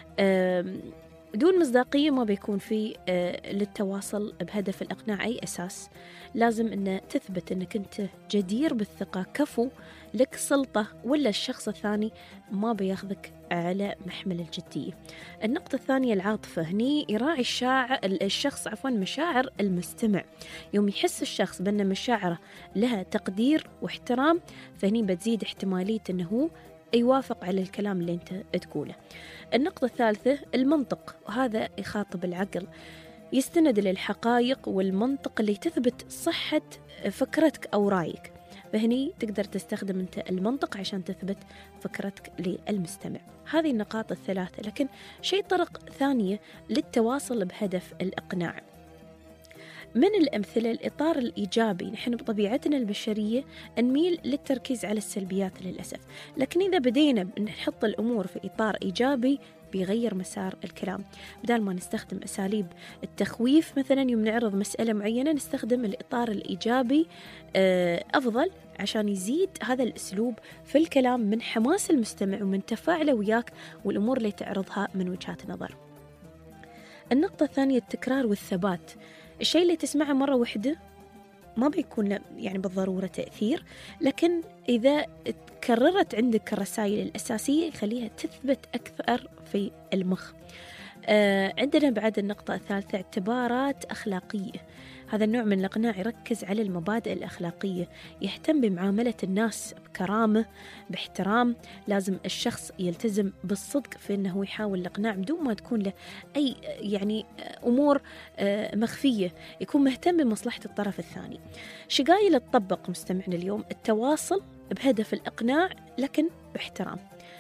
دون مصداقية ما بيكون في للتواصل بهدف الإقناع أي أساس. لازم أن تثبت أنك أنت جدير بالثقة، كفو لك سلطة، ولا الشخص الثاني ما بياخذك على محمل الجدية. النقطة الثانية العاطفة، هني يراعي الشاعر الشخص عفوا مشاعر المستمع. يوم يحس الشخص بأن مشاعره لها تقدير واحترام، فهني بتزيد احتمالية أنه يوافق على الكلام اللي أنت تقوله. النقطة الثالثة المنطق، وهذا يخاطب العقل، يستند للحقائق والمنطق اللي تثبت صحة فكرتك أو رأيك، فهني تقدر تستخدم أنت المنطق عشان تثبت فكرتك للمستمع. هذه النقاط الثلاثة. لكن شيء طرق ثانية للتواصل بهدف الإقناع. من الأمثلة الإطار الإيجابي، نحن بطبيعتنا البشرية نميل للتركيز على السلبيات للأسف، لكن إذا بدينا نحط الأمور في إطار إيجابي بيغير مسار الكلام. بدل ما نستخدم أساليب التخويف مثلا يوم نعرض مسألة معينة، نستخدم الإطار الإيجابي أفضل عشان يزيد هذا الأسلوب في الكلام من حماس المستمع ومن تفاعله وياك والأمور اللي تعرضها من وجهات نظر. النقطة الثانية التكرار والثبات. الشيء اللي تسمعه مرة واحدة ما بيكون له يعني بالضرورة تأثير، لكن إذا تكررت عندك الرسائل الأساسية يخليها تثبت أكثر في المخ. آه عندنا بعد النقطة الثالثة اعتبارات أخلاقية. هذا النوع من الإقناع يركز على المبادئ الأخلاقية، يهتم بمعاملة الناس بكرامة باحترام. لازم الشخص يلتزم بالصدق في أنه يحاول الإقناع بدون ما تكون له أي يعني أمور مخفية، يكون مهتم بمصلحة الطرف الثاني. شقايل تطبق مستمعنا اليوم التواصل بهدف الإقناع لكن باحترام.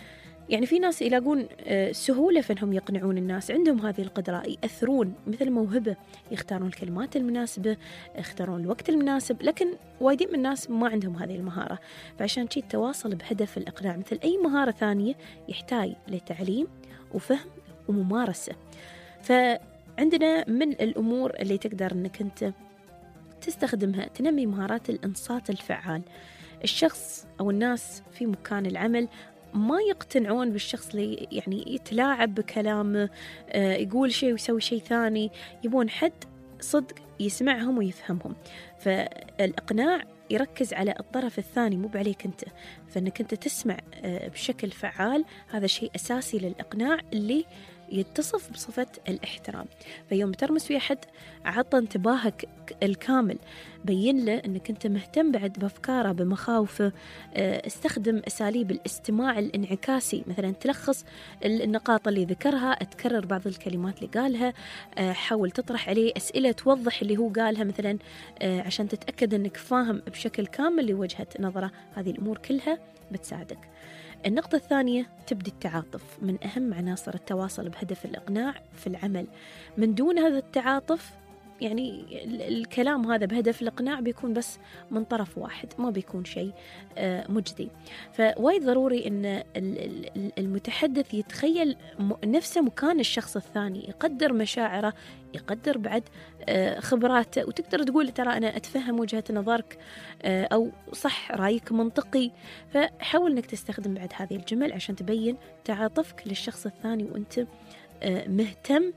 يعني في ناس يلاقون سهولة في أنهم يقنعون الناس، عندهم هذه القدرة، يأثرون مثل موهبة، يختارون الكلمات المناسبة، يختارون الوقت المناسب، لكن وايدين من الناس ما عندهم هذه المهارة. فعشان شي التواصل بهدف الإقناع مثل أي مهارة ثانية يحتاج لتعليم وفهم وممارسة. فعندنا من الأمور اللي تقدر أنك أنت تستخدمها تنمي مهارات الإنصات الفعال. الشخص أو الناس في مكان العمل ما يقتنعون بالشخص اللي يعني يتلاعب بكلامه، يقول شيء ويسوي شيء ثاني، يبون حد صدق يسمعهم ويفهمهم. فالإقناع يركز على الطرف الثاني مو بعليك أنت، فإنك أنت تسمع بشكل فعال، هذا شيء أساسي للإقناع اللي يتصف بصفة الاحترام. فيوم ترمس في أحد عطى انتباهك الكامل، بين له أنك أنت مهتم بعد بأفكاره بمخاوفه، استخدم أساليب الاستماع الانعكاسي، مثلا تلخص النقاط اللي ذكرها، تكرر بعض الكلمات اللي قالها، حاول تطرح عليه أسئلة توضح اللي هو قالها مثلا عشان تتأكد أنك فاهم بشكل كامل لوجهة نظره. هذه الأمور كلها بتساعدك. النقطة الثانية تبدي التعاطف، من أهم عناصر التواصل بهدف الإقناع في العمل. من دون هذا التعاطف يعني الكلام هذا بهدف الإقناع بيكون بس من طرف واحد، ما بيكون شيء مجدي. فوايد ضروري أن المتحدث يتخيل نفسه مكان الشخص الثاني، يقدر مشاعره، يقدر بعد خبراته، وتقدر تقول ترى أنا أتفهم وجهة نظرك أو صح رأيك منطقي. فحاول أنك تستخدم بعد هذه الجمل عشان تبين تعاطفك للشخص الثاني وأنت مهتم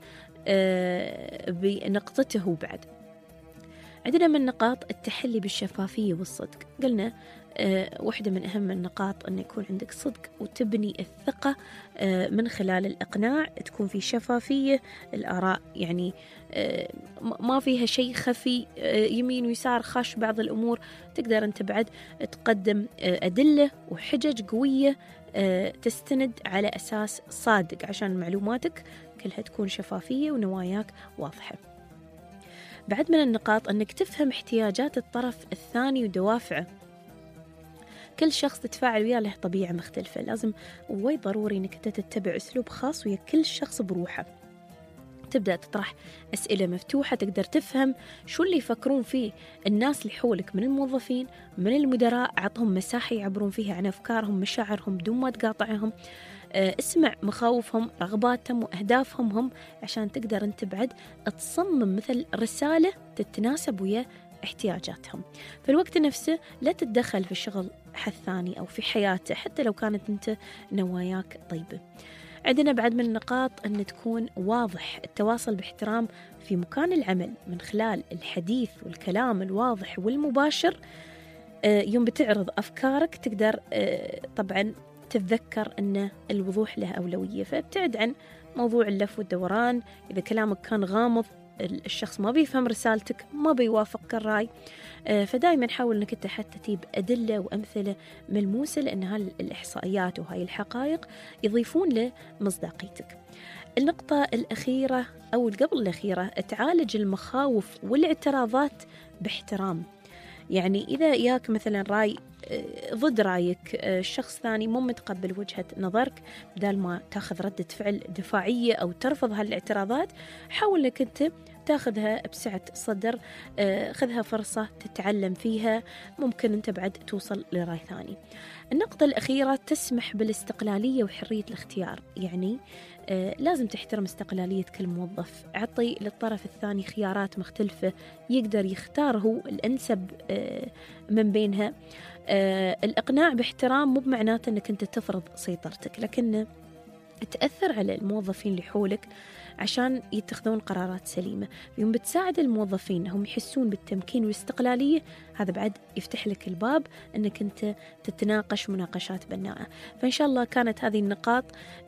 بنقطته. بعد عندنا من نقاط التحلي بالشفافية والصدق. قلنا واحدة من أهم النقاط أن يكون عندك صدق وتبني الثقة من خلال الإقناع، تكون في شفافية، الآراء يعني ما فيها شيء خفي يمين ويسار خاش بعض الأمور. تقدر أنت بعد تقدم أدلة وحجج قوية تستند على أساس صادق عشان معلوماتك كلها تكون شفافية ونواياك واضحة. بعد من النقاط أنك تفهم احتياجات الطرف الثاني ودوافعه. كل شخص تتفاعل وياه له طبيعة مختلفة، لازم ووايد ضروري أنك تتبع أسلوب خاص ويا كل شخص بروحه. تبدأ تطرح أسئلة مفتوحة، تقدر تفهم شو اللي يفكرون فيه الناس اللي حولك من الموظفين من المدراء، عطهم مساحة يعبرون فيها عن أفكارهم مشاعرهم بدون ما تقاطعهم. اسمع مخاوفهم رغباتهم وأهدافهم هم عشان تقدر أنت بعد تصمم مثل رسالة تتناسب ويا احتياجاتهم. في الوقت نفسه لا تتدخل في الشغل حد ثاني أو في حياته حتى لو كانت أنت نواياك طيبة. عندنا بعد من النقاط أن تكون واضح، التواصل باحترام في مكان العمل من خلال الحديث والكلام الواضح والمباشر. يوم بتعرض أفكارك تقدر طبعا تتذكر أن الوضوح له أولوية، فابتعد عن موضوع اللف والدوران. إذا كلامك كان غامض الشخص ما بيفهم رسالتك، ما بيوافق الرأي. فدائما حاول أنك أنت حتى تجيب أدلة وأمثلة ملموسة، لأن هاي الإحصائيات وهاي الحقائق يضيفون لمصداقيتك. النقطة الأخيرة أو قبل الأخيرة، تعالج المخاوف والاعتراضات باحترام. يعني إذا ياك مثلا رأي ضد رأيك، الشخص ثاني مو متقبل وجهة نظرك، بدل ما تاخذ ردة فعل دفاعية أو ترفض هالاعتراضات، حاول أنك أنت تاخذها بسعة صدر، خذها فرصة تتعلم فيها، ممكن أنت بعد توصل لرأي ثاني. النقطة الأخيرة، تسمح بالاستقلالية وحرية الاختيار. يعني آه لازم تحترم استقلالية كل موظف، أعطي للطرف الثاني خيارات مختلفة يقدر يختار هو الأنسب آه من بينها. آه الإقناع باحترام مو بمعناته أنك أنت تفرض سيطرتك، لكن تأثر على الموظفين اللي حولك عشان يتخذون قرارات سليمة. يوم بتساعد الموظفين هم يحسون بالتمكين والاستقلالية، هذا بعد يفتح لك الباب أنك أنت تتناقش مناقشات بناءة. فإن شاء الله كانت هذه النقاط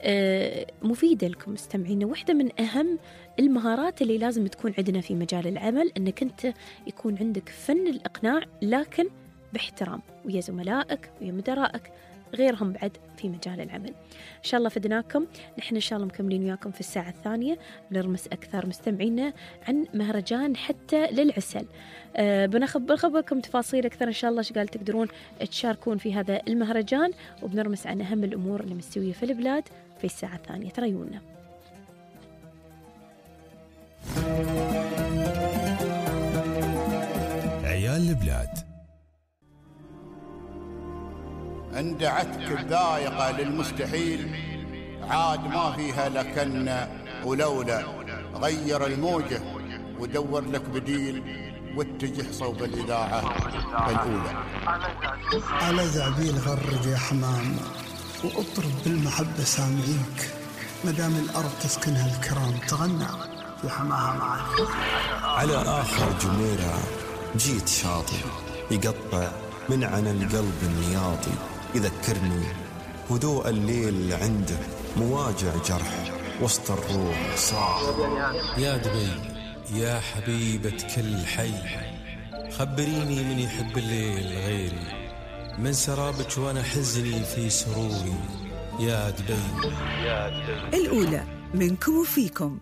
مفيدة لكم مستمعين. واحدة من أهم المهارات اللي لازم تكون عندنا في مجال العمل أنك أنت يكون عندك فن الإقناع، لكن باحترام ويا زملائك ويا مدرائك، غيرهم بعد في مجال العمل. إن شاء الله فدناكم. نحن إن شاء الله مكملين وياكم في الساعة الثانية بنرمس أكثر مستمعينا عن مهرجان حتى للعسل. أه بنخبركم تفاصيل أكثر إن شاء الله شقال تقدرون تشاركون في هذا المهرجان، وبنرمس عن أهم الأمور اللي مستوية في البلاد في الساعة الثانية. تريونا عيال البلاد. إن دعتك الذائقة للمستحيل عاد ما فيها لكن ولولا، غير الموجة ودور لك بديل واتجه صوب الإذاعة الأولى. على زعبيل غرد يا حمام وأطرب بالمحبة سامعيك، مدام الأرض تسكنها الكرام تغنى في حماها معك. على آخر جميرة جيت شاطئ يقطع من عن القلب النياطي، يذكرني هدوء الليل عنده مواجع جرح وسط الروح صاح. يا دبي يا حبيبة كل حي، خبريني من يحب الليل غيري، من سرابك وانا حزني في سروري. يا دبي يا دبي. الأولى منكم وفيكم.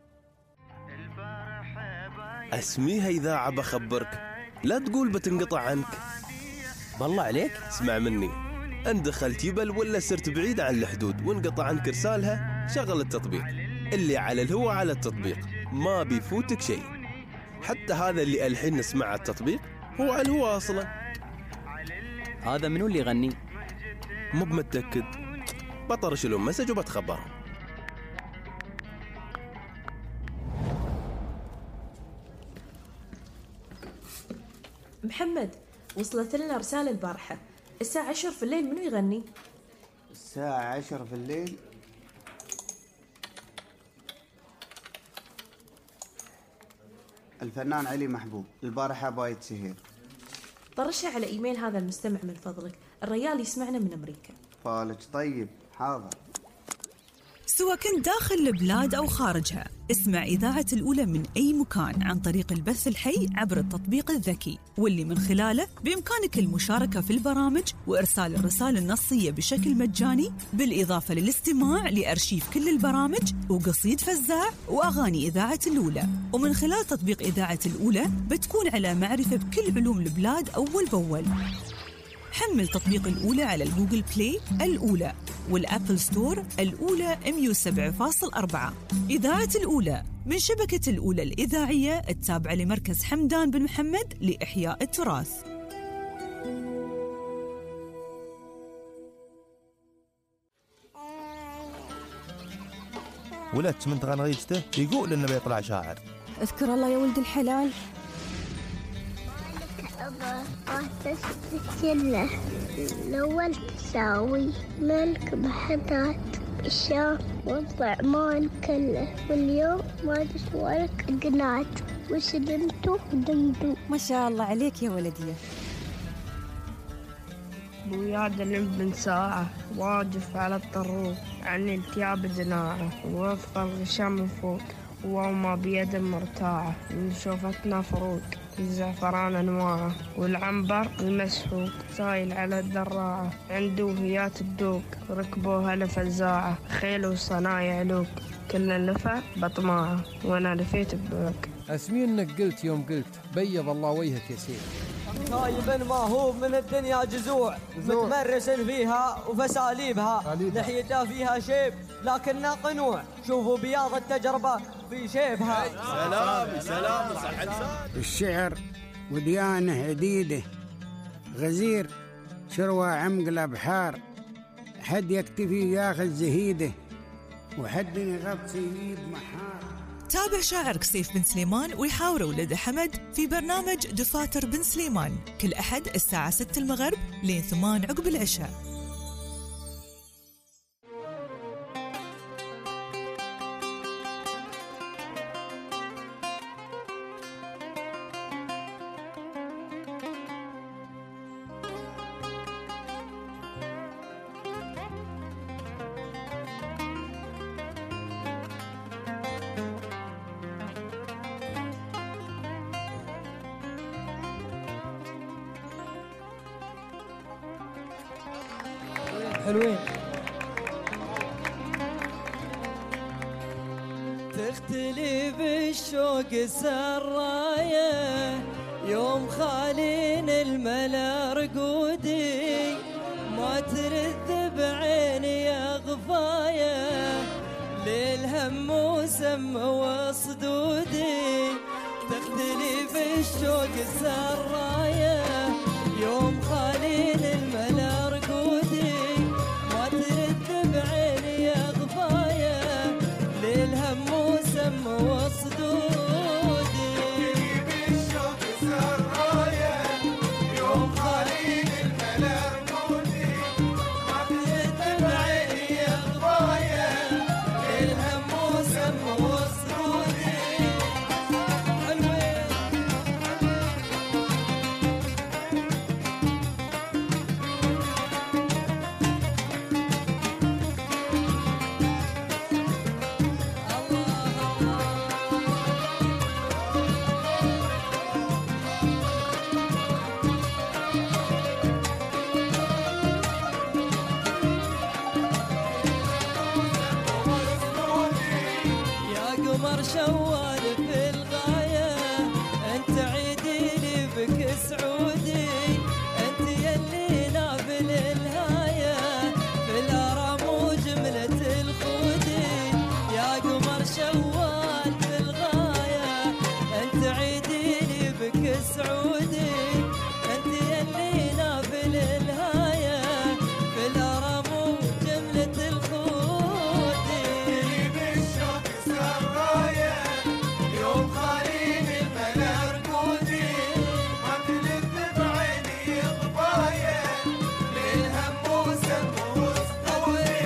اسميها إذاعة بخبرك، لا تقول بتنقطع عنك. بالله عليك اسمع مني، ان دخلت يبل ولا صرت بعيد عن الحدود وانقطع عنك رسالها، شغل التطبيق اللي على الهوا على التطبيق، ما بيفوتك شيء. حتى هذا اللي الحين نسمع على التطبيق هو على الهوا اصلا. هذا منو اللي يغني؟ مو بمتأكد، بطرش لهم مسج وبتخبرهم. محمد، وصلت لنا رسالة البارحة الساعة عشر في الليل، منو يغني؟ الساعة عشر في الليل؟ الفنان علي محبوب، البارحة بايت سهير. طرشها على إيميل هذا المستمع من فضلك، الريال يسمعنا من أمريكا. فالك طيب، حاضر. سواء كنت داخل البلاد أو خارجها، اسمع إذاعة الأولى من أي مكان عن طريق البث الحي عبر التطبيق الذكي، واللي من خلاله بإمكانك المشاركة في البرامج وإرسال الرسائل النصية بشكل مجاني، بالإضافة للاستماع لأرشيف كل البرامج وقصيد فزاع وأغاني إذاعة الأولى. ومن خلال تطبيق إذاعة الأولى بتكون على معرفة بكل علوم البلاد أول بأول. حمل تطبيق الأولى على الجوجل بلاي الأولى والأبل ستور الأولى إم يو سبعة فاصلة أربعة. إذاعة الأولى من شبكة الأولى الإذاعية التابعة لمركز حمدان بن محمد لإحياء التراث. ولدت من تغنغيجته يقول إنه بيطلع شاعر. اذكر الله يا ولد الحلال. الجنة الأول تساوي ملك بحثات الشام والطعمان كله، واليوم ما تسوالك قنات وسلمتو دندو. ما شاء الله عليك يا ولدي. بوياد العلم بن ساعة واقف على الطروق عن التياب زناعة، ووفق الغشام من فوق وما بيد مرتاعة، من شوفتنا فروق الزعفران أنواعه، والعنبر المسحوق سايل على الدراعة، عنده هيات الدوق ركبوها لفزاعة، خيل وصنايع لوك كل اللفة بطماعة، وانا لفيت ببوك. اسمي انك قلت يوم قلت بيض الله وجهك يا سيد. طايب ما هو من الدنيا جزوع، متمرس فيها وفساليبها، لحيته فيها شيب لكنها قنوع، شوفوا بياض التجربة في شيبها. سلام سلام صح. الشعر وديانه عديده، غزير شروى عمق بحار، حد يكتفي ياخذ زهيده، وحد يغط سيد محار. تابع شاعرك سيف بن سليمان ويحاور ولد حمد في برنامج دفاتر بن سليمان كل أحد الساعة ستة المغرب لين ثمان عقب العشاء. حلوين. تختلي بالشوق سرايا يوم خالين الملا رقودي، ما ترد بعيني يا غفايا للهم وسم وصدودي. تختلي بالشوق سرايا يوم خالين الملا رقودي، ما ترد بعيني يا غفايا للهم وسم وصدودي. بالشوق سرايا يوم خالين الملا رقودي، ما ترد بعيني يا غفايا للهم وسم وصدودي. حلوين. قمر شوال في الغاية انت عيدي لي بك سعودي، انت يلي نابل الهاية في الارام وجملة الخودي. يا قمر شوال في الغاية انت عيدي لي بك سعودي، انت يلي نابل الهاية في الارام وجملة الخودي. يوم خالين الملا رقودي، ما تلف بعيني غباية للهم وسم وصدودي.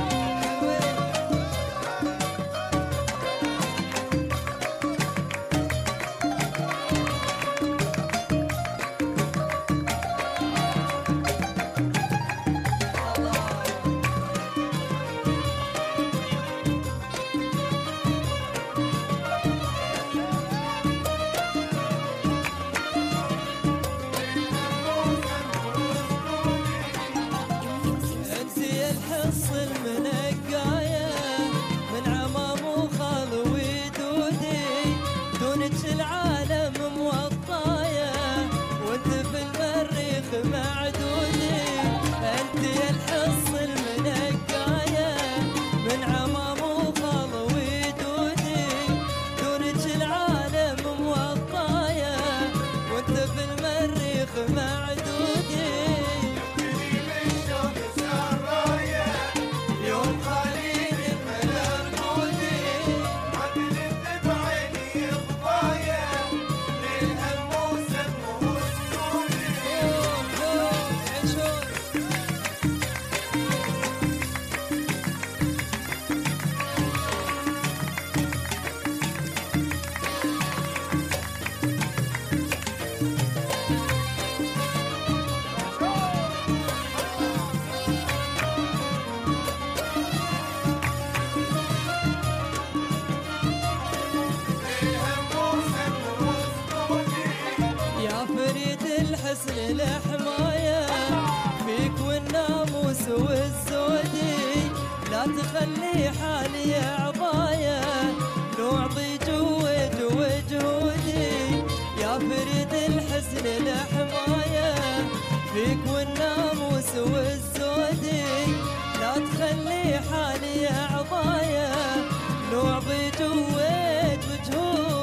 الحسن الحماية فيك والناموس والزودي، لا تخلي حالي عباية لو أعطي جوج وجهودي. يا فريد الحسن الحماية فيك والناموس والزودي، لا تخلي حالي عباية لو أعطي جوج وجهودي.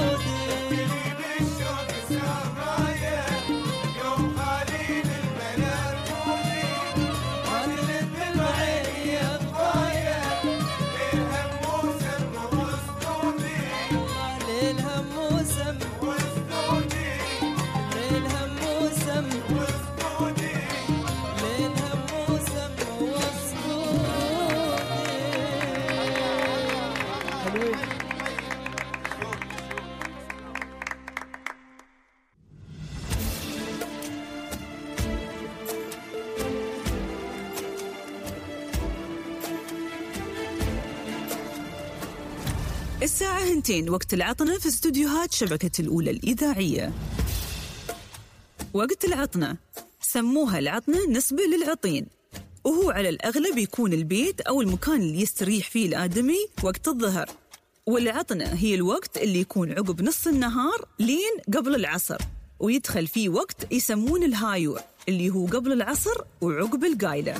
الساعة هنتين وقت العطنة في استوديوهات شبكة الأولى الإذاعية. وقت العطنة سموها العطنة نسبة للعطين، وهو على الأغلب يكون البيت أو المكان اللي يستريح فيه الآدمي وقت الظهر. والعطنة هي الوقت اللي يكون عقب نص النهار لين قبل العصر، ويدخل فيه وقت يسمون الهايور اللي هو قبل العصر وعقب القايلة.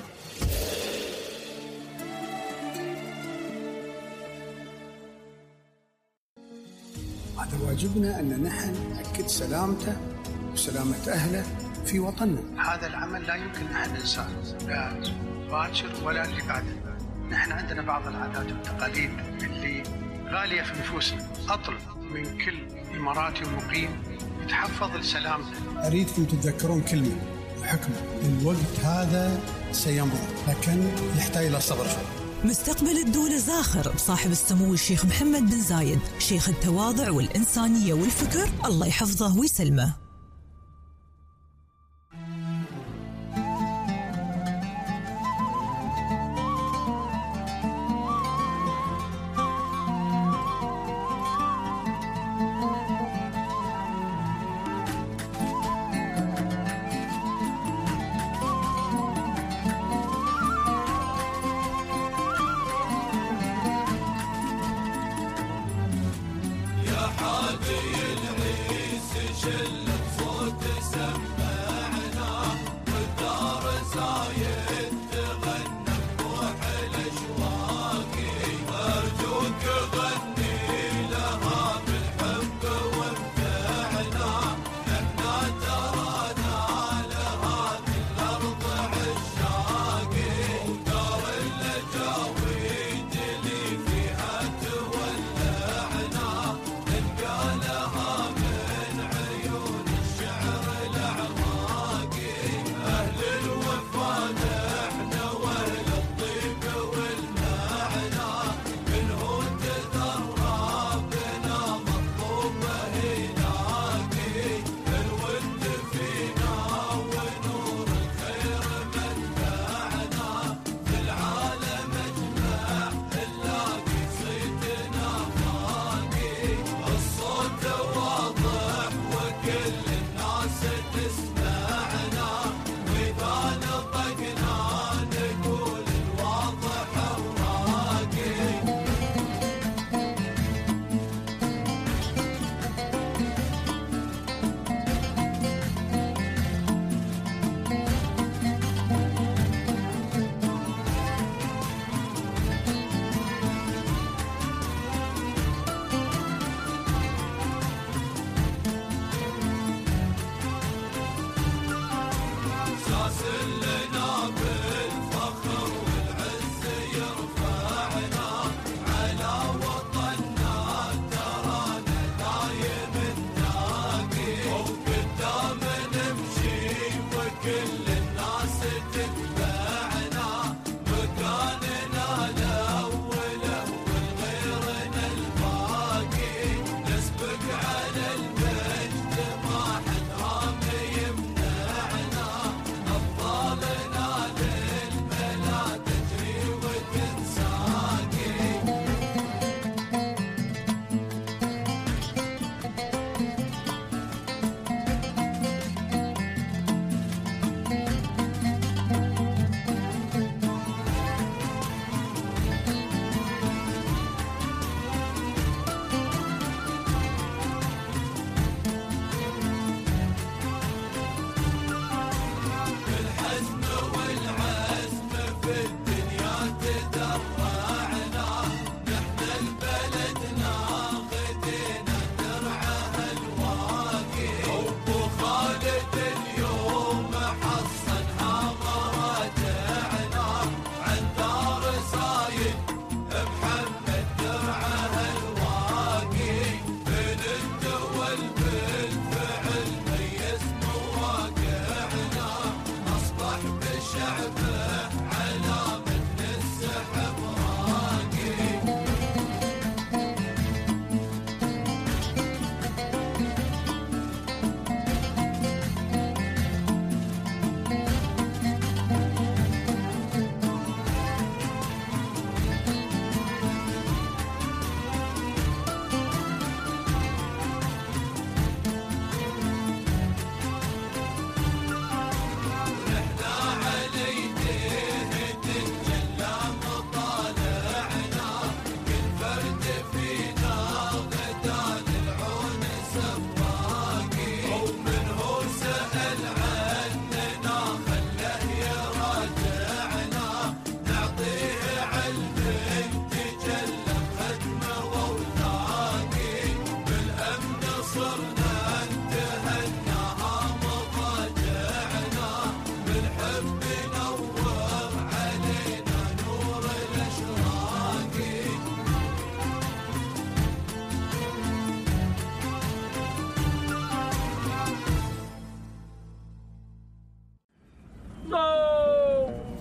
هذا واجبنا أن نحن نأكد سلامته وسلامة أهله في وطننا. هذا العمل لا يمكن نحن ننساه، لا باكر ولا اللي بعده. نحن عندنا بعض العادات والتقاليد اللي غالية في نفوسنا. أطلب من كل إماراتي ومقيم يتحفظ لسلامته. أريدكم تتذكرون كلمة وحكمة، الوقت هذا سيمضي لكن يحتاج إلى صبر شوي. مستقبل الدولة زاخر بصاحب السمو الشيخ محمد بن زايد، شيخ التواضع والإنسانية والفكر، الله يحفظه ويسلمه.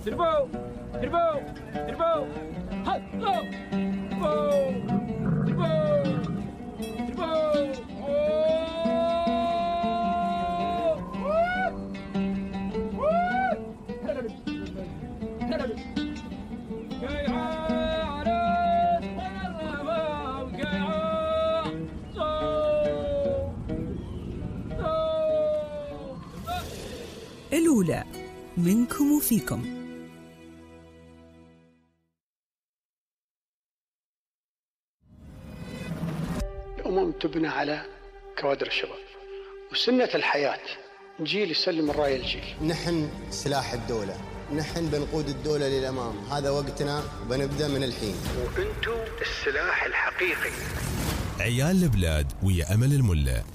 تربو تربو تربو هلو تربو تربو الأولى منكم وفيكم. الأمم تبنى على كوادر الشباب، وسنة الحياة جيل يسلم الراية الجيل. نحن سلاح الدولة، نحن بنقود الدولة للأمام، هذا وقتنا وبنبدأ من الحين. وأنتم السلاح الحقيقي. عيال البلاد ويا أمل الملا.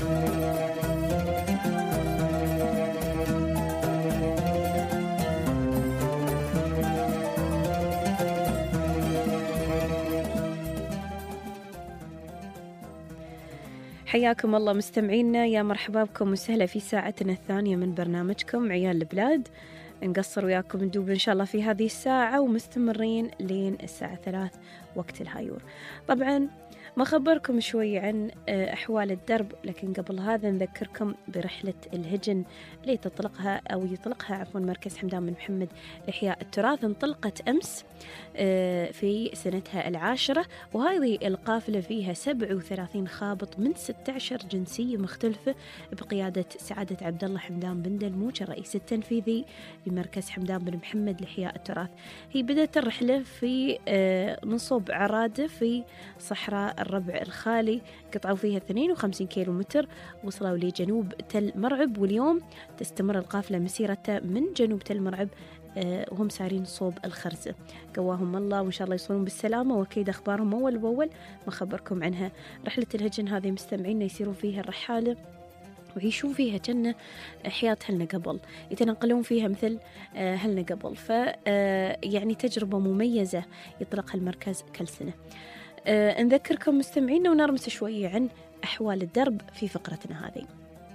حياكم الله مستمعينا، يا مرحبا بكم وسهلا في ساعتنا الثانية من برنامجكم عيال البلاد. نقصر وياكم ندوب إن شاء الله في هذه الساعة ومستمرين لين الساعة ثلاث وقت الهايور. طبعا ما خبركم شوي عن أحوال الدرب، لكن قبل هذا نذكركم برحلة الهجن اللي تطلقها أو يطلقها عفوا مركز حمدان بن محمد لإحياء التراث. انطلقت أمس في سنتها العاشرة، وهذه القافلة فيها سبعة وثلاثين خابط من ستة عشر جنسية مختلفة بقيادة سعادة عبد الله حمدان بن دلموج الرئيس التنفيذي لمركز حمدان بن محمد لإحياء التراث. هي بدأت الرحلة في نصب عرادة في صحراء الربع الخالي، قطعوا فيها اثنين وخمسين كيلو متر، وصلوا لجنوب تل مرعب، واليوم تستمر القافلة مسيرتها من جنوب تل مرعب وهم سارين صوب الخرزة. قواهم الله وإن شاء الله يصلون بالسلامة، وأكيد أخبارهم أول بأول ما خبركم عنها. رحلة الهجن هذه مستمعين يسيرون فيها الرحالة ويعيشون فيها جنة حياة هلنا قبل، يتنقلون فيها مثل هلنا قبل، ف يعني تجربة مميزة يطلقها المركز كل سنة. نذكركم مستمعينا ونرمس شوية عن أحوال الدرب في فقرتنا هذه.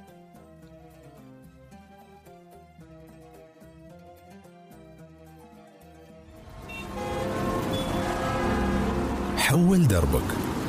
حول دربك.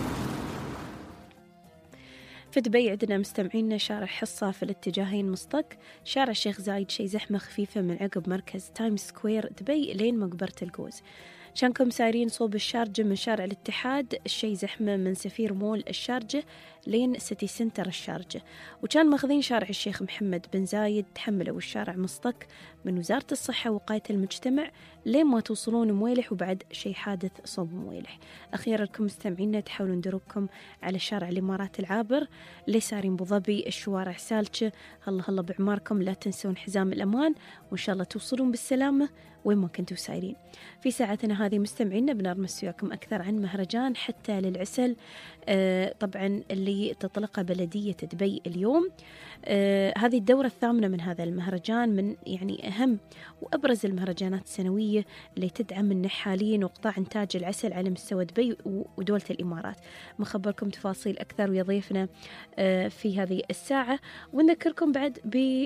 في دبي عندنا مستمعينا شارع حصة في الاتجاهين مصطق، شارع الشيخ زايد شي زحمة خفيفة من عقب مركز تايم سكوير دبي لين مقبرة الجوز. كانكم سايرين صوب الشارجة من شارع الاتحاد الشي زحمة من سفير مول الشارجة لين سيتي سنتر الشارجة. وكان ماخذين شارع الشيخ محمد بن زايد تحملوا الشارع مصطق من وزارة الصحة وقاية المجتمع لين ما توصلون مويلح، وبعد شي حادث صوب مويلح. أخيرا لكم مستمعينا تحاولون دروبكم على شارع الإمارات العابر اللي سارين بوظبي الشوارع سالكة. هلا هلا بعماركم، لا تنسون حزام الأمان وإن شاء الله توصلون بالسلامة وين ما كنتوا سايرين. في ساعتنا هذه مستمعينا بنرمس وياكم أكثر عن مهرجان حتى للعسل، آه طبعا اللي تطلقها بلدية دبي اليوم. آه هذه الدورة الثامنة من هذا المهرجان، من يعني أهم وأبرز المهرجانات السنوية اللي تدعم النحالين وقطاع إنتاج العسل على مستوى دبي ودولة الإمارات. مخبركم تفاصيل أكثر ويا ضيفنا آه في هذه الساعة، ونذكركم بعد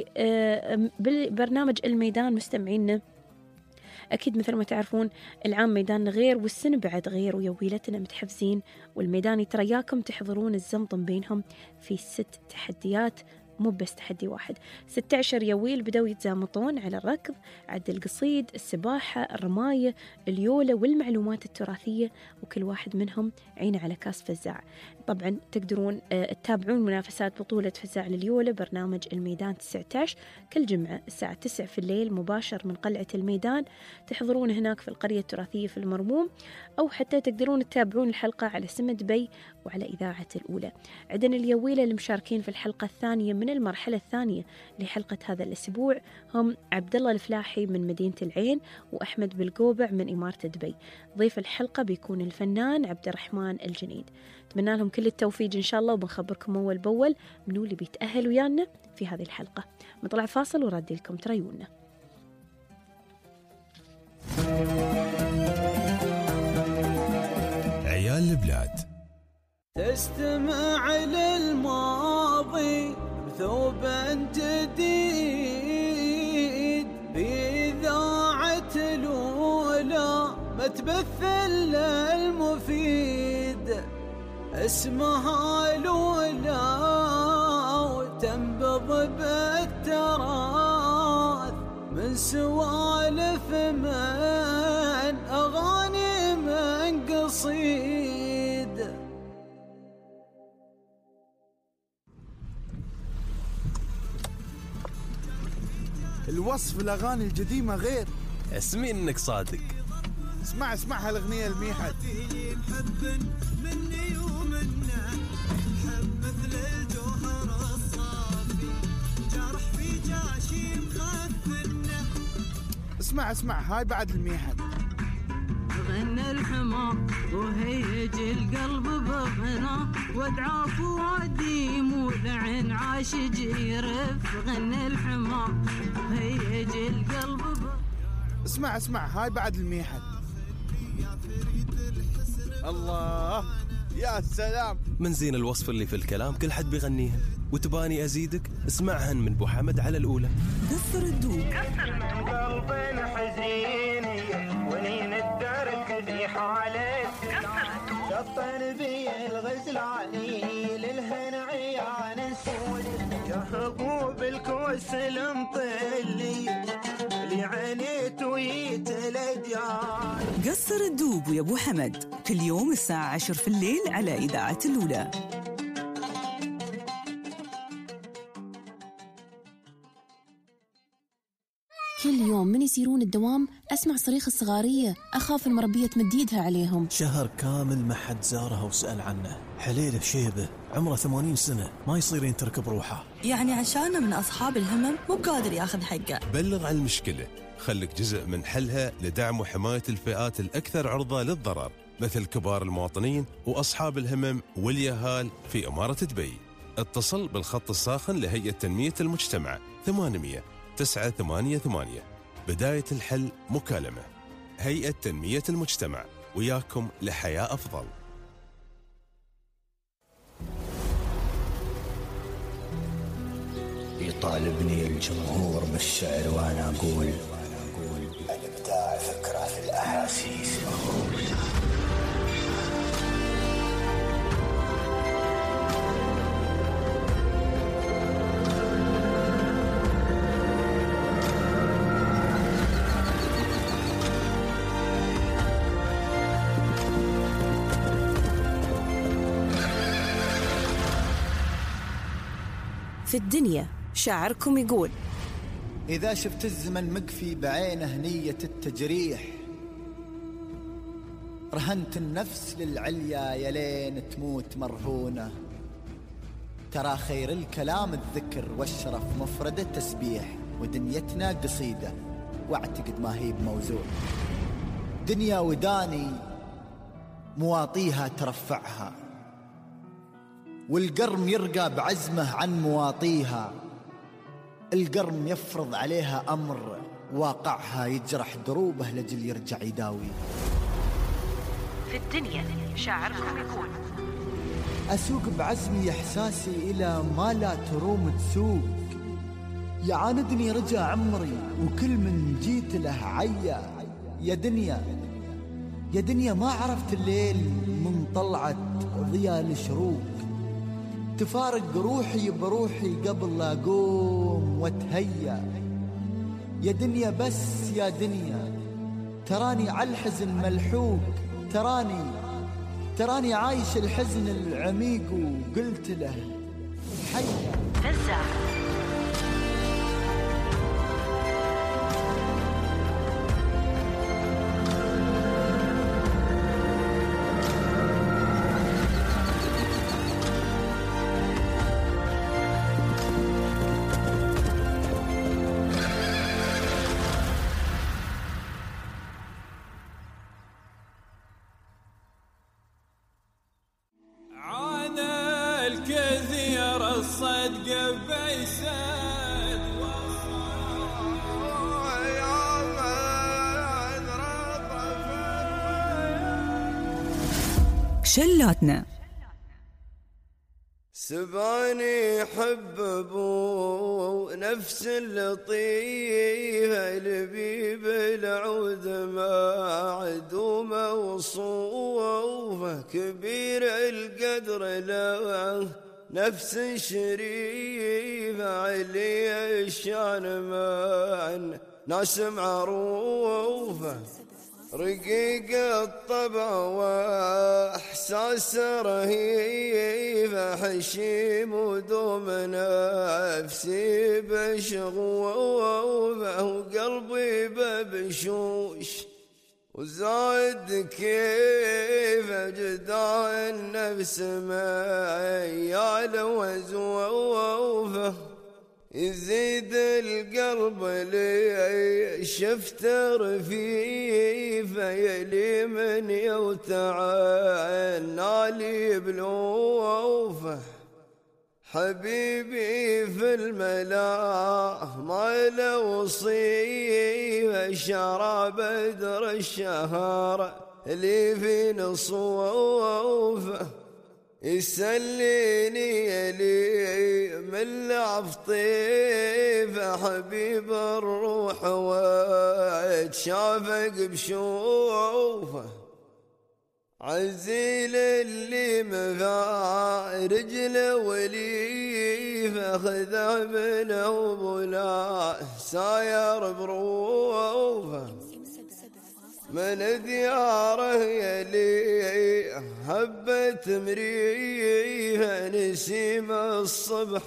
ببرنامج الميدان مستمعينا. أكيد مثل ما تعرفون العام ميدان غير والسنة بعد غير، ويا ويلتنا متحفزين، والميدان يترياكم تحضرون الزمطم بينهم في ست تحديات، مو بس تحدي واحد. ستة عشر يويل بدأوا يتزامطون على الركض، عد القصيد، السباحة، الرماية، اليولة والمعلومات التراثية، وكل واحد منهم عينه على كاس فزاع. طبعا تقدرون تتابعون منافسات بطولة فزاع لليولة برنامج الميدان تسعة عشر كل جمعة الساعة تسعة في الليل مباشر من قلعة الميدان. تحضرون هناك في القرية التراثية في المرموم، أو حتى تقدرون تتابعون الحلقة على سمة دبي وعلى إذاعة الأولى. عندنا اليويلة المشاركين في الحلقة الثانية من المرحلة الثانية لحلقة هذا الأسبوع هم عبد الله الفلاحي من مدينة العين وأحمد بالقوبع من إمارة دبي. ضيف الحلقة بيكون الفنان عبد الرحمن الجنيد. أتمنى لهم كل التوفيق إن شاء الله، وبنخبركم أول بأول منو اللي بيتأهل ويانا في هذه الحلقة. مطلع فاصل ورادي لكم تريونا. عيال البلاد تستمع للماضي بثوب جديد بإذاعة تبث المفيد اسمها الأولى وتنبض بالتراث من سوالف من أغاني من قصيد. الوصف الأغاني القديمة غير. اسمي إنك صادق. اسمع اسمع هالأغنية الميحد. مني ومنه حب مثل الجوهر الصافي جرح في جاشي مخفنه. اسمع اسمع هاي بعد الميحد. غنى الحمار وهيج القلب بغنى وادعى فؤادي مولع عاشق يرف. غنى الحمار وهيج القلب بغنى. اسمع اسمع هاي بعد الميحد. الله يا سلام. من زين الوصف اللي في الكلام كل حد بيغنيهن، وتباني أزيدك اسمعهن من بو حمد على الأولى. قصر الدوب قلبنا حزين ونين الدرك ذي حالك شطن بي الغزل علي للهن عيان سود يا حبوب الكوس المطلي اللي عانيت ويتلجان. قصر الدوب ويا ابو حمد كل يوم الساعة عشر في الليل على إذاعة الأولى. كل يوم من يسيرون الدوام أسمع صريخ الصغارية، أخاف المربية تمد يدها عليهم. شهر كامل ما حد زارها وسأل عنه. حليله شيبه عمره ثمانين سنة ما يصير ينترك بروحه. يعني عشانه من أصحاب الهمم مو قادر ياخذ حقه. بلغ عن المشكلة، خلك جزء من حلها لدعم وحماية الفئات الأكثر عرضة للضرر مثل كبار المواطنين وأصحاب الهمم واليهال في إمارة دبي. اتصل بالخط الساخن لهيئة تنمية المجتمع ثمانمية تسعة ثمانية ثمانية. بداية الحل مكالمة. هيئة تنمية المجتمع، وياكم لحياة أفضل. يطالبني الجمهور بالشعر وأنا أقول الإبداع فكرة في الأحاسيس مهول. في الدنيا شاعركم يقول: إذا شفت الزمن مكفي بعينه نية التجريح رهنت النفس للعليا يلين تموت مرهونة. ترى خير الكلام الذكر والشرف مفردة تسبيح ودنيتنا قصيدة واعتقد ما هي بموزون. دنيا وداني مواطيها ترفعها والقرم يرقى بعزمه عن مواطيها. القرم يفرض عليها أمر واقعها يجرح دروبه لجل يرجع يداوي. في الدنيا شاعركم يقول: أسوق بعزمي إحساسي إلى ما لا تروم تسوق. يعاندني رجع عمري وكل من جيت له عيا. يا دنيا يا دنيا ما عرفت الليل من طلعت ضياء الشروق. تفارق روحي بروحي قبل لا أقوم واتهيأ. يا دنيا بس يا دنيا تراني على الحزن ملحوق. تراني تراني عايش الحزن العميق وقلت له حيا فزع. شلاتنا. سباني حب ابو نفس لطيفه لبيب العود ما عدو القدر له نفس شريفة علي الشان من ناس معروفة رقيق الطبع واحساس رهيبة حشيم ودوم نفسي بشغوفة وقلبي ببشوش وزايد كيف جدا النفس ميال وزوفه يزيد القلب لي شفت رفيفه يلي من يوتعنا لي بلوفه حبيبي في الملا ما له وصيفه شراب بدر الشهر اللي في نصوفه يسليني يلي من لعفطيفه حبيب الروح واتشافق بشوفه عزيل اللي مفارج له وليفه خذا منه وبلا ساير بروفه من دياره يلي هبت مريفه نسيم الصبح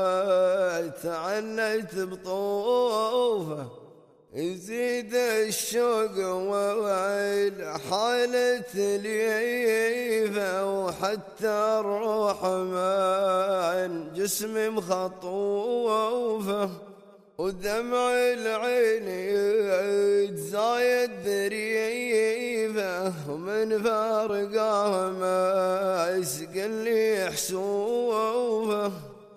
وتعنت بطوفه يزيد الشوق وويل حالة ليفه وحتى الروح من جسمي مخطوفه ودمع العين يتزايد ريفه ومن فارقه ما يسقلي حسوفه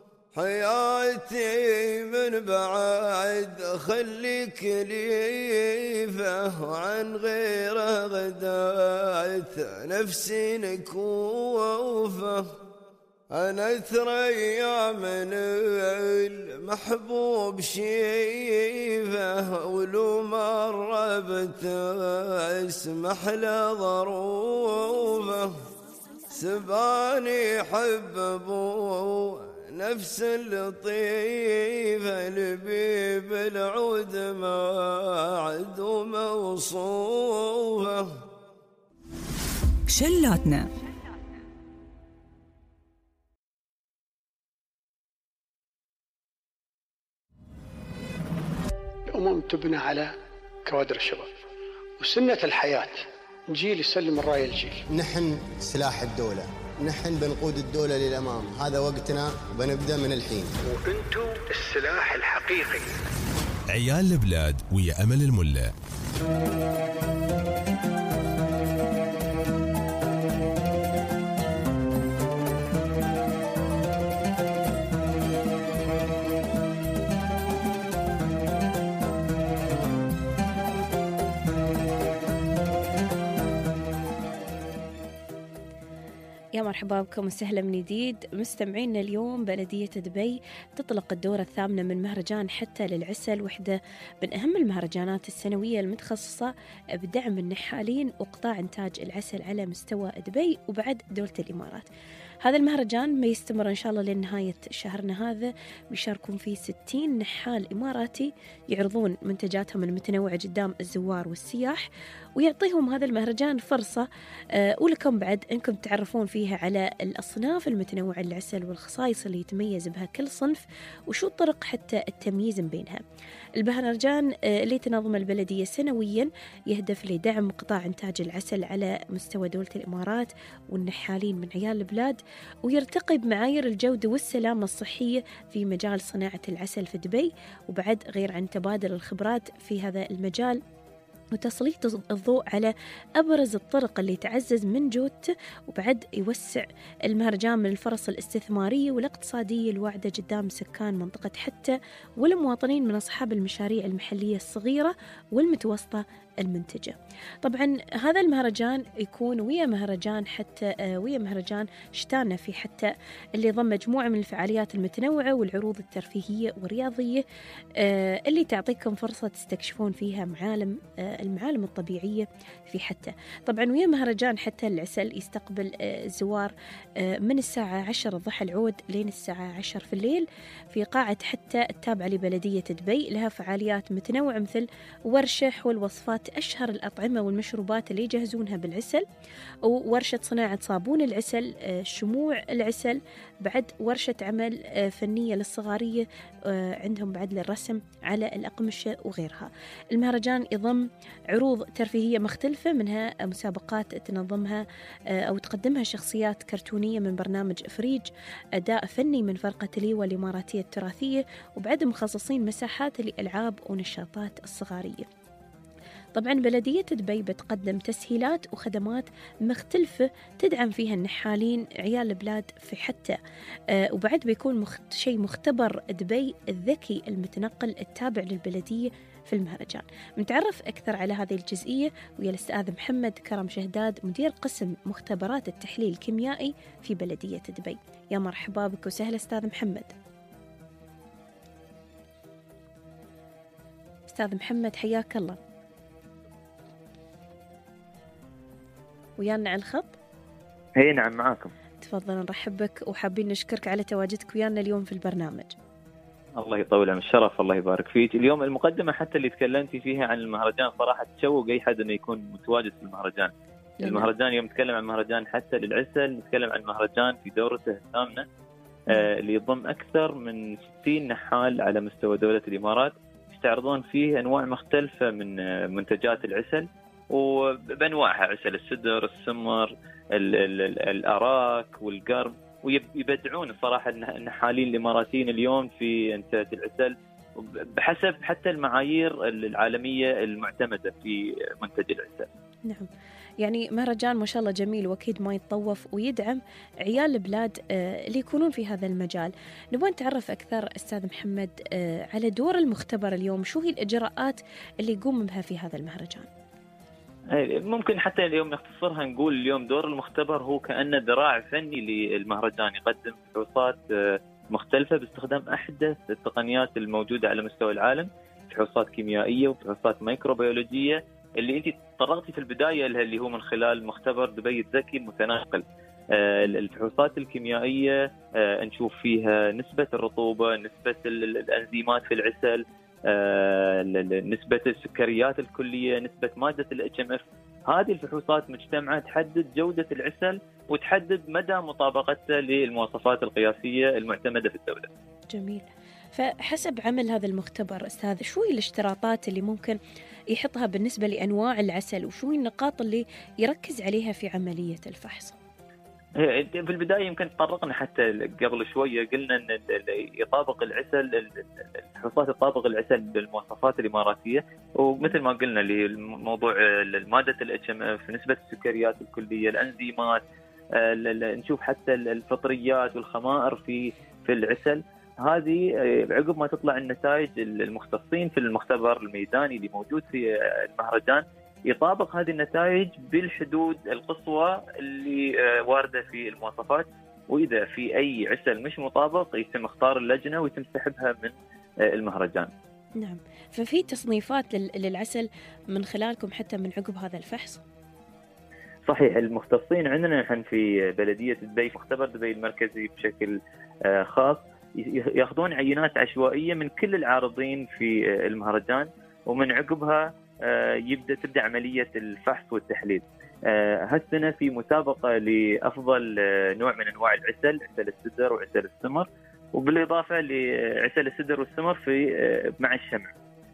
حياتي من بعد خليك ليفه وعن غيره غدات نفسي نكوفه أنا ثريا من المحبوب شيفه ولو مرة بتسمح له ظروفه سباني حببو نفس اللطيفة لبيب العود ما عدو موصوفه. شلاتنا الأمم تبنى على كوادر الشباب وسنة الحياة جيل يسلم الراية الجيل. نحن سلاح الدولة، نحن بنقود الدولة للأمام، هذا وقتنا وبنبدأ من الحين. وأنتم السلاح الحقيقي. عيال البلاد ويا أمل الملا. يا مرحبا بكم وسهلا من جديد مستمعينا. اليوم بلدية دبي تطلق الدورة الثامنة من مهرجان حتى للعسل، وحدة من أهم المهرجانات السنوية المتخصصة بدعم النحالين وقطاع إنتاج العسل على مستوى دبي وبعد دولة الإمارات. هذا المهرجان ما يستمر إن شاء الله لنهاية شهرنا هذا، بيشاركون فيه ستين نحال إماراتي يعرضون منتجاتهم المتنوعة قدام الزوار والسياح، ويعطيهم هذا المهرجان فرصة آه ولكم بعد أنكم تعرفون فيها على الأصناف المتنوعة للعسل والخصائص اللي يتميز بها كل صنف وشو الطرق حتى التمييز بينها. المهرجان آه اللي تنظم البلدية سنويا يهدف لدعم قطاع إنتاج العسل على مستوى دولة الإمارات والنحالين من عيال البلاد، ويرتقي بمعايير الجودة والسلامة الصحية في مجال صناعة العسل في دبي، وبعد غير عن تبادل الخبرات في هذا المجال وتسليط الضوء على أبرز الطرق اللي تعزز من جودته، وبعد يوسع المهرجان من الفرص الاستثمارية والاقتصادية الواعدة قدام سكان منطقة حتى والمواطنين من أصحاب المشاريع المحلية الصغيرة والمتوسطة المنتجة. طبعا هذا المهرجان يكون ويا مهرجان حتى ويا مهرجان شتانا في حتى اللي ضم مجموعة من الفعاليات المتنوعة والعروض الترفيهية والرياضية اللي تعطيكم فرصة تستكشفون فيها معالم المعالم الطبيعية في حتى. طبعا ويا مهرجان حتى العسل يستقبل الزوار من الساعة عشرة الضحى العود لين الساعة عشرة في الليل في قاعة حتى التابعة لبلدية دبي. لها فعاليات متنوعة مثل ورشة حول وصفات أشهر الأطعمة والمشروبات اللي يجهزونها بالعسل، وورشة صناعة صابون العسل، شموع العسل، بعد ورشة عمل فنية للصغارية عندهم بعد للرسم على الأقمشة وغيرها. المهرجان يضم عروض ترفيهية مختلفة، منها مسابقات تنظمها أو تقدمها شخصيات كرتونية من برنامج فريج، أداء فني من فرقة ليوة الإماراتية التراثية، وبعد مخصصين مساحات لألعاب ونشاطات الصغارية. طبعا بلدية دبي بتقدم تسهيلات وخدمات مختلفة تدعم فيها النحالين عيال البلاد في حتى آه وبعد بيكون مخت... شيء مختبر دبي الذكي المتنقل التابع للبلدية في المهرجان. متعرف أكثر على هذه الجزئية ويا الأستاذ محمد كرم شهداد مدير قسم مختبرات التحليل الكيميائي في بلدية دبي. يا مرحبا بك وسهلا أستاذ محمد. أستاذ محمد حياك الله. ويانا على الخط؟ هي نعم معاكم. تفضل نرحب بك وحابين نشكرك على تواجدك ويانا اليوم في البرنامج. الله يطول عمرك، الشرف الله يبارك فيك. اليوم المقدمة حتى اللي تكلمتي فيها عن المهرجان صراحة تشوق أي حد إنه يكون متواجد في المهرجان. جميل. المهرجان يوم نتكلم عن مهرجان حتى للعسل نتكلم عن مهرجان في دورته الثامنة آه اللي يضم أكثر من ستين نحال على مستوى دولة الإمارات يستعرضون فيه أنواع مختلفة من آه منتجات العسل وبأنواعها، عسل السدر، السمر، ال ال ال الأراك والقرب، ويبدعون الصراحة النحالين الإماراتيين اليوم في إنتاج العسل بحسب حتى المعايير العالمية المعتمدة في منتج العسل. نعم، يعني مهرجان ما شاء الله جميل وأكيد ما يتطوف ويدعم عيال البلاد اللي يكونون في هذا المجال. نبغى نتعرف أكثر أستاذ محمد على دور المختبر اليوم، شو هي الإجراءات اللي يقوم بها في هذا المهرجان؟ ممكن حتى اليوم نختصرها نقول اليوم دور المختبر هو كأنه ذراع فني للمهرجان، يقدم فحوصات مختلفة باستخدام أحدث التقنيات الموجودة على مستوى العالم، فحوصات كيميائية وفحوصات ميكروبيولوجية اللي أنت تطرقتي في البداية لها اللي هو من خلال مختبر دبي الذكي المتنقل. الفحوصات الكيميائية نشوف فيها نسبة الرطوبة، نسبة الأنزيمات في العسل، آه، نسبة السكريات الكلية، نسبة مادة ال إتش إم إف. هذه الفحوصات مجتمعة تحدد جودة العسل وتحدد مدى مطابقته للمواصفات القياسية المعتمدة في الدولة. جميل. فحسب عمل هذا المختبر أستاذ، شو هي الاشتراطات اللي ممكن يحطها بالنسبة لأنواع العسل، وشو هي النقاط اللي يركز عليها في عملية الفحص؟ في البداية يمكن تطرقنا حتى قبل شوية قلنا أن يطابق العسل الفحوصات تطابق العسل بالمواصفات الإماراتية، ومثل ما قلنا لموضوع مادة ال إتش إم إف، نسبة السكريات الكلية، الأنزيمات، نشوف حتى الفطريات والخمائر في في العسل. هذه عقب ما تطلع النتائج المختصين في المختبر الميداني اللي موجود في المهرجان يطابق هذه النتائج بالحدود القصوى اللي واردة في المواصفات، وإذا في أي عسل مش مطابق يتم اختار اللجنة ويتم سحبها من المهرجان. نعم، ففي تصنيفات للعسل من خلالكم حتى من عقب هذا الفحص؟ صحيح، المختصين عندنا نحن في بلدية دبي في مختبر دبي المركزي بشكل خاص ياخذون عينات عشوائية من كل العارضين في المهرجان، ومن عقبها يبدأ تبدأ عملية الفحص والتحليل. هالسنة في مسابقة لأفضل نوع من أنواع العسل، عسل السدر وعسل السمر، وبالإضافة لعسل السدر والسمر في مع الشمع.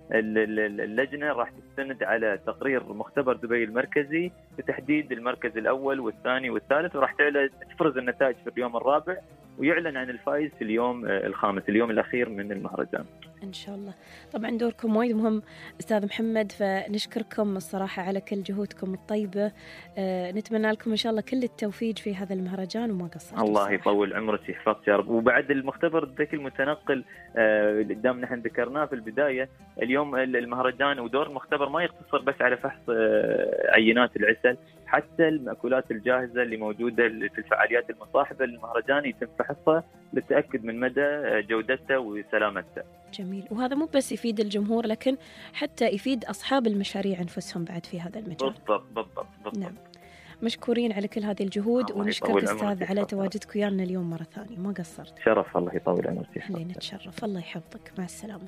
اللجنة راح تستند على تقرير مختبر دبي المركزي بتحديد المركز الأول والثاني والثالث، وراح تفرز النتائج في اليوم الرابع ويعلن عن الفائز في اليوم الخامس، اليوم الأخير من المهرجان إن شاء الله. طبعا دوركم وايد مهم أستاذ محمد، فنشكركم الصراحة على كل جهودكم الطيبة. آه نتمنى لكم إن شاء الله كل التوفيق في هذا المهرجان وما قصرتوا. الله يطول عمرك يحفظك يا رب. وبعد المختبر الذكي المتنقل آه دام نحن ذكرناه في البداية، اليوم المهرجان ودور المختبر يعتبر ما يقتصر بس على فحص عينات العسل، حتى المأكولات الجاهزة اللي موجودة في الفعاليات المصاحبة للمهرجان يتم فحصها للتأكد من مدى جودتها وسلامتها. جميل. وهذا مو بس يفيد الجمهور لكن حتى يفيد أصحاب المشاريع أنفسهم بعد في هذا المجال. بالضبط بالضبط بالضبط. نعم. مشكورين على كل هذه الجهود، ونشكر الأستاذ على تواجدك ويانا اليوم مرة ثانية، ما قصرت. شرف، الله يطول عمرك. خلينا نتشرف، الله يحفظك، مع السلامة.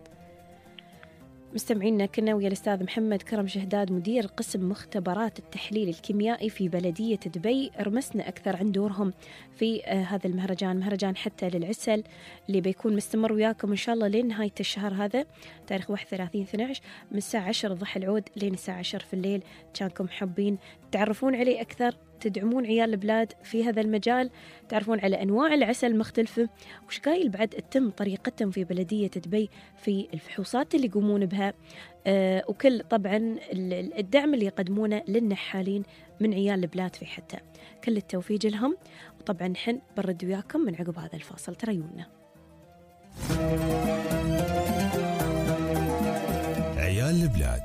مستمعينا كنا ويا الأستاذ محمد كرم شهداد مدير قسم مختبرات التحليل الكيميائي في بلدية دبي، رمسنا أكثر عن دورهم في آه هذا المهرجان، مهرجان حتى للعسل اللي بيكون مستمر وياكم إن شاء الله لنهاية الشهر هذا تاريخ واحد وثلاثين اثنا عشر من الساعة عشرة ضحى العود لين الساعة عشرة في الليل. كانكم حابين تعرفون عليه أكثر، تدعمون عيال البلاد في هذا المجال، تعرفون على أنواع العسل المختلفة وش قايل بعد تتم طريقتهم في بلدية دبي في الفحوصات اللي يقومون بها، آه وكل طبعا الدعم اللي يقدمونه للنحالين من عيال البلاد في حتى. كل التوفيق لهم، وطبعا نحن برد وياكم من عقب هذا الفاصل، تريونا. عيال البلاد.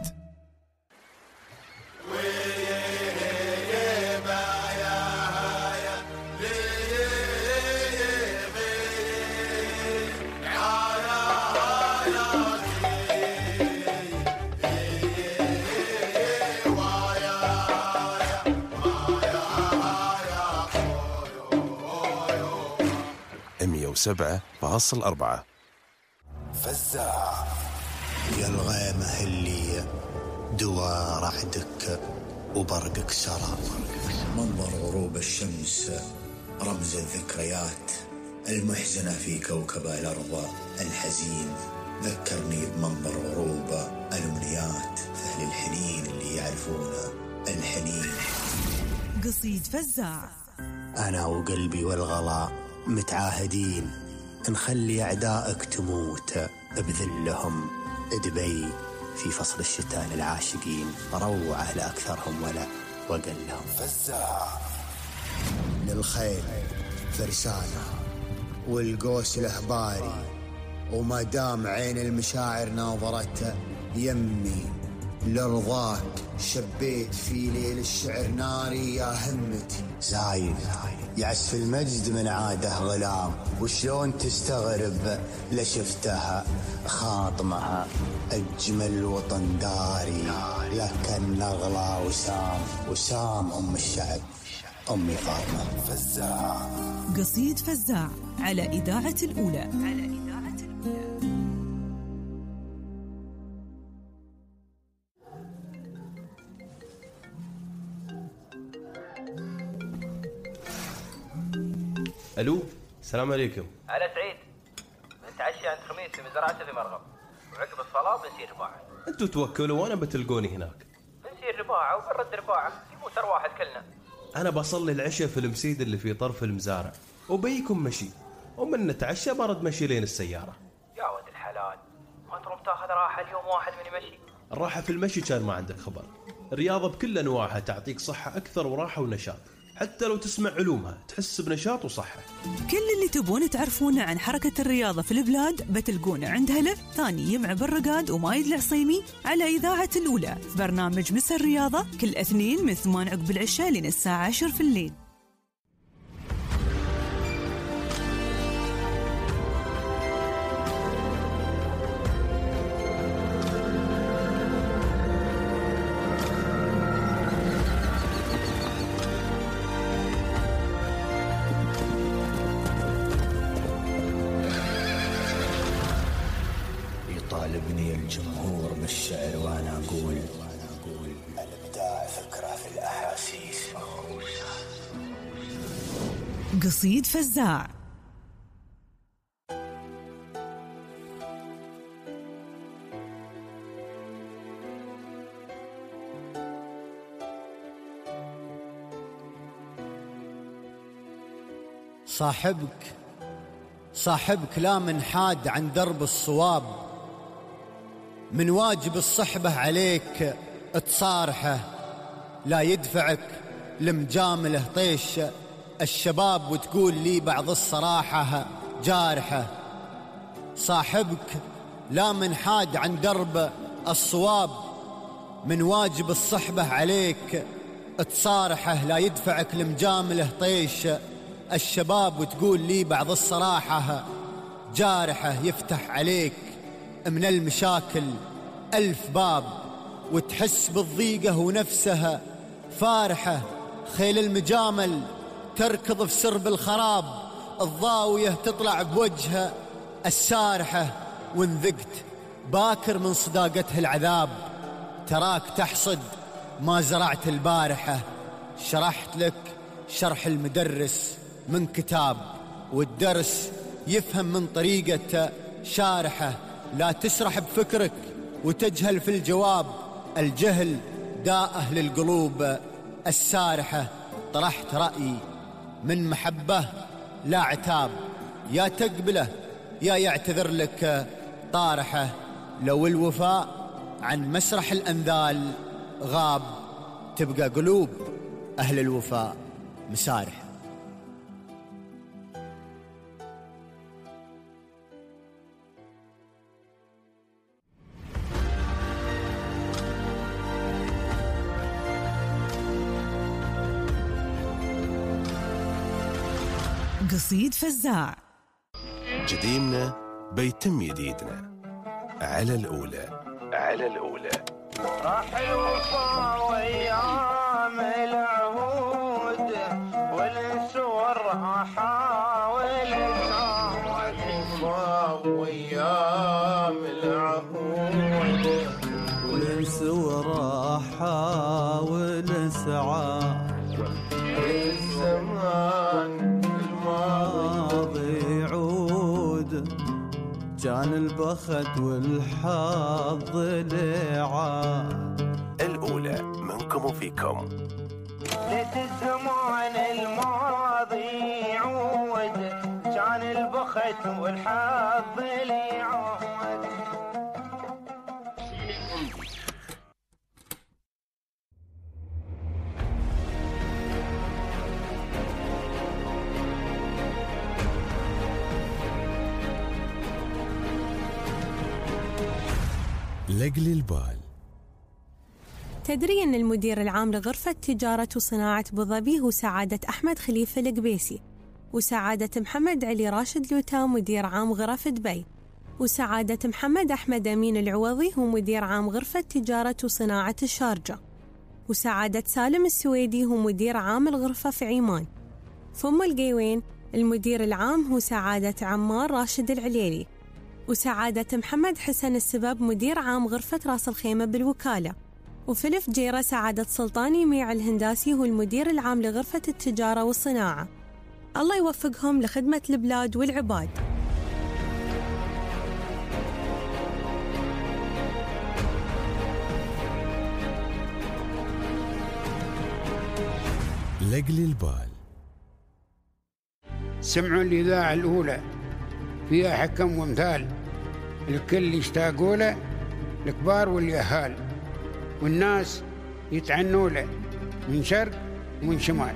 مية وسبعة فاصل أربعة. فزاع يا الغيمة اللي دوار رعدك وبرقك سرى، منظر غروب الشمس رمز الذكريات المحزنة في كوكب الأرض الحزين، ذكرني بمنظر غروب الأمنيات، أهل الحنين اللي يعرفون الحنين. قصيد فزاع. أنا وقلبي والغلا متعاهدين نخلي أعدائك تموت بذلهم، دبي في فصل الشتاء للعاشقين روعة لأكثرهم ولا وقلهم. فزاع للخيل فرسانة والقوس الأهباري، وما دام عين المشاعر ناظرته يمي لرضاك شبيت في ليل الشعر ناري يا همتي. زايد يعس في المجد من عاده غلام، وشلون تستغرب لشفتها خاطمها أجمل وطن داري، لكن نغلى وسام وسام أم الشعب أمي فاطمة. فزاع. قصيد فزاع على إذاعة الأولى. على إذاعة الأولى. الو، السلام عليكم. على سعيد، نتعشى عند خميس في مزرعته في مرغب، وعقب الصلاة بنسير رباعة. انتوا توكلوا وانا بتلقوني هناك. بنسير رباعة وبنرد رباعة، يموت واحد كلنا. انا بصلي العشاء في المسيد اللي في طرف المزارع، وبيكم مشي، ومن نتعشى برد مشي لين السيارة. يا ولد الحلال، ما تروم تاخذ راحة اليوم واحد من يمشي؟ الراحة في المشي كان ما عندك خبر. الرياضة بكل أنواعها تعطيك صحة أكثر وراحة ونشاط، حتى لو تسمع علومها تحس بنشاط وصحة. كل اللي تبون تعرفونه عن حركة الرياضة في البلاد بتلقونه عند هلا ثاني يمع بالرقاد ومايد العصيمي على إذاعة الأولى، برنامج مسا الرياضة كل اثنين من ثمان عقب العشاء لين الساعة عشر في الليل. يطالبني الجمهور بالشعر وانا اقول الابداع فكره في الاحاسيس. قصيد فزاع. صاحبك صاحبك لا منحاد عن درب الصواب، من واجب الصحبة عليك تصارحه، لا يدفعك لمجامله طيش الشباب وتقول لي بعض الصراحة جارحه. صاحبك لا منحاد عن درب الصواب، من واجب الصحبة عليك تصارحه لا يدفعك لمجامله طيش الشباب، وتقول لي بعض الصراحة جارحه يفتح عليك من المشاكل ألف باب، وتحس بالضيقة ونفسها فارحة. خيل المجامل تركض في سرب الخراب، الضاوية تطلع بوجهها السارحة، وانذقت باكر من صداقتها العذاب، تراك تحصد ما زرعت البارحة. شرحت لك شرح المدرس من كتاب، والدرس يفهم من طريقة شارحة. لا تسرح بفكرك وتجهل في الجواب، الجهل داء أهل القلوب السارحة. طرحت رأيي من محبة لا عتاب، يا تقبله يا يعتذر لك طارحة. لو الوفاء عن مسرح الأنذال غاب، تبقى قلوب أهل الوفاء مسارحة. قصيد فزاع. جديدنا بيتم جديدنا على الأولى على الأولى. راح الوفا وأيام العهود والسور أحاول الوفا وأيام العهود والسور أحاول سعى الزمان الماضي يعود، كان البخت والحظ لعاد. الأولى منكم وفيكم. ليت الزمان الماضي يعود، كان البخت والحظ لعاد. لقلي البال. تدري أن المدير العام لغرفة تجارة وصناعة أبوظبي هو سعادة أحمد خليفة القبيسي، وسعادة محمد علي راشد لوتا مدير عام غرف دبي، وسعادة محمد أحمد أمين العوضي هو مدير عام غرفة تجارة وصناعة الشارجة، وسعادة سالم السويدي هو مدير عام الغرفة في عمان. ثم القيوين المدير العام هو سعادة عمار راشد العليلي، وسعادة محمد حسن السبب مدير عام غرفة راس الخيمة بالوكالة. وفي الفجيرة سعادة سلطاني ميع الهنداسي هو المدير العام لغرفة التجارة والصناعة. الله يوفقهم لخدمة البلاد والعباد. لقلي البال. سمعوا الإذاعة الأولى فيها حكم ومثال، الكل يشتاقوا له، الكبار واليهال، والناس يتعنوا له من شرق ومن شمال.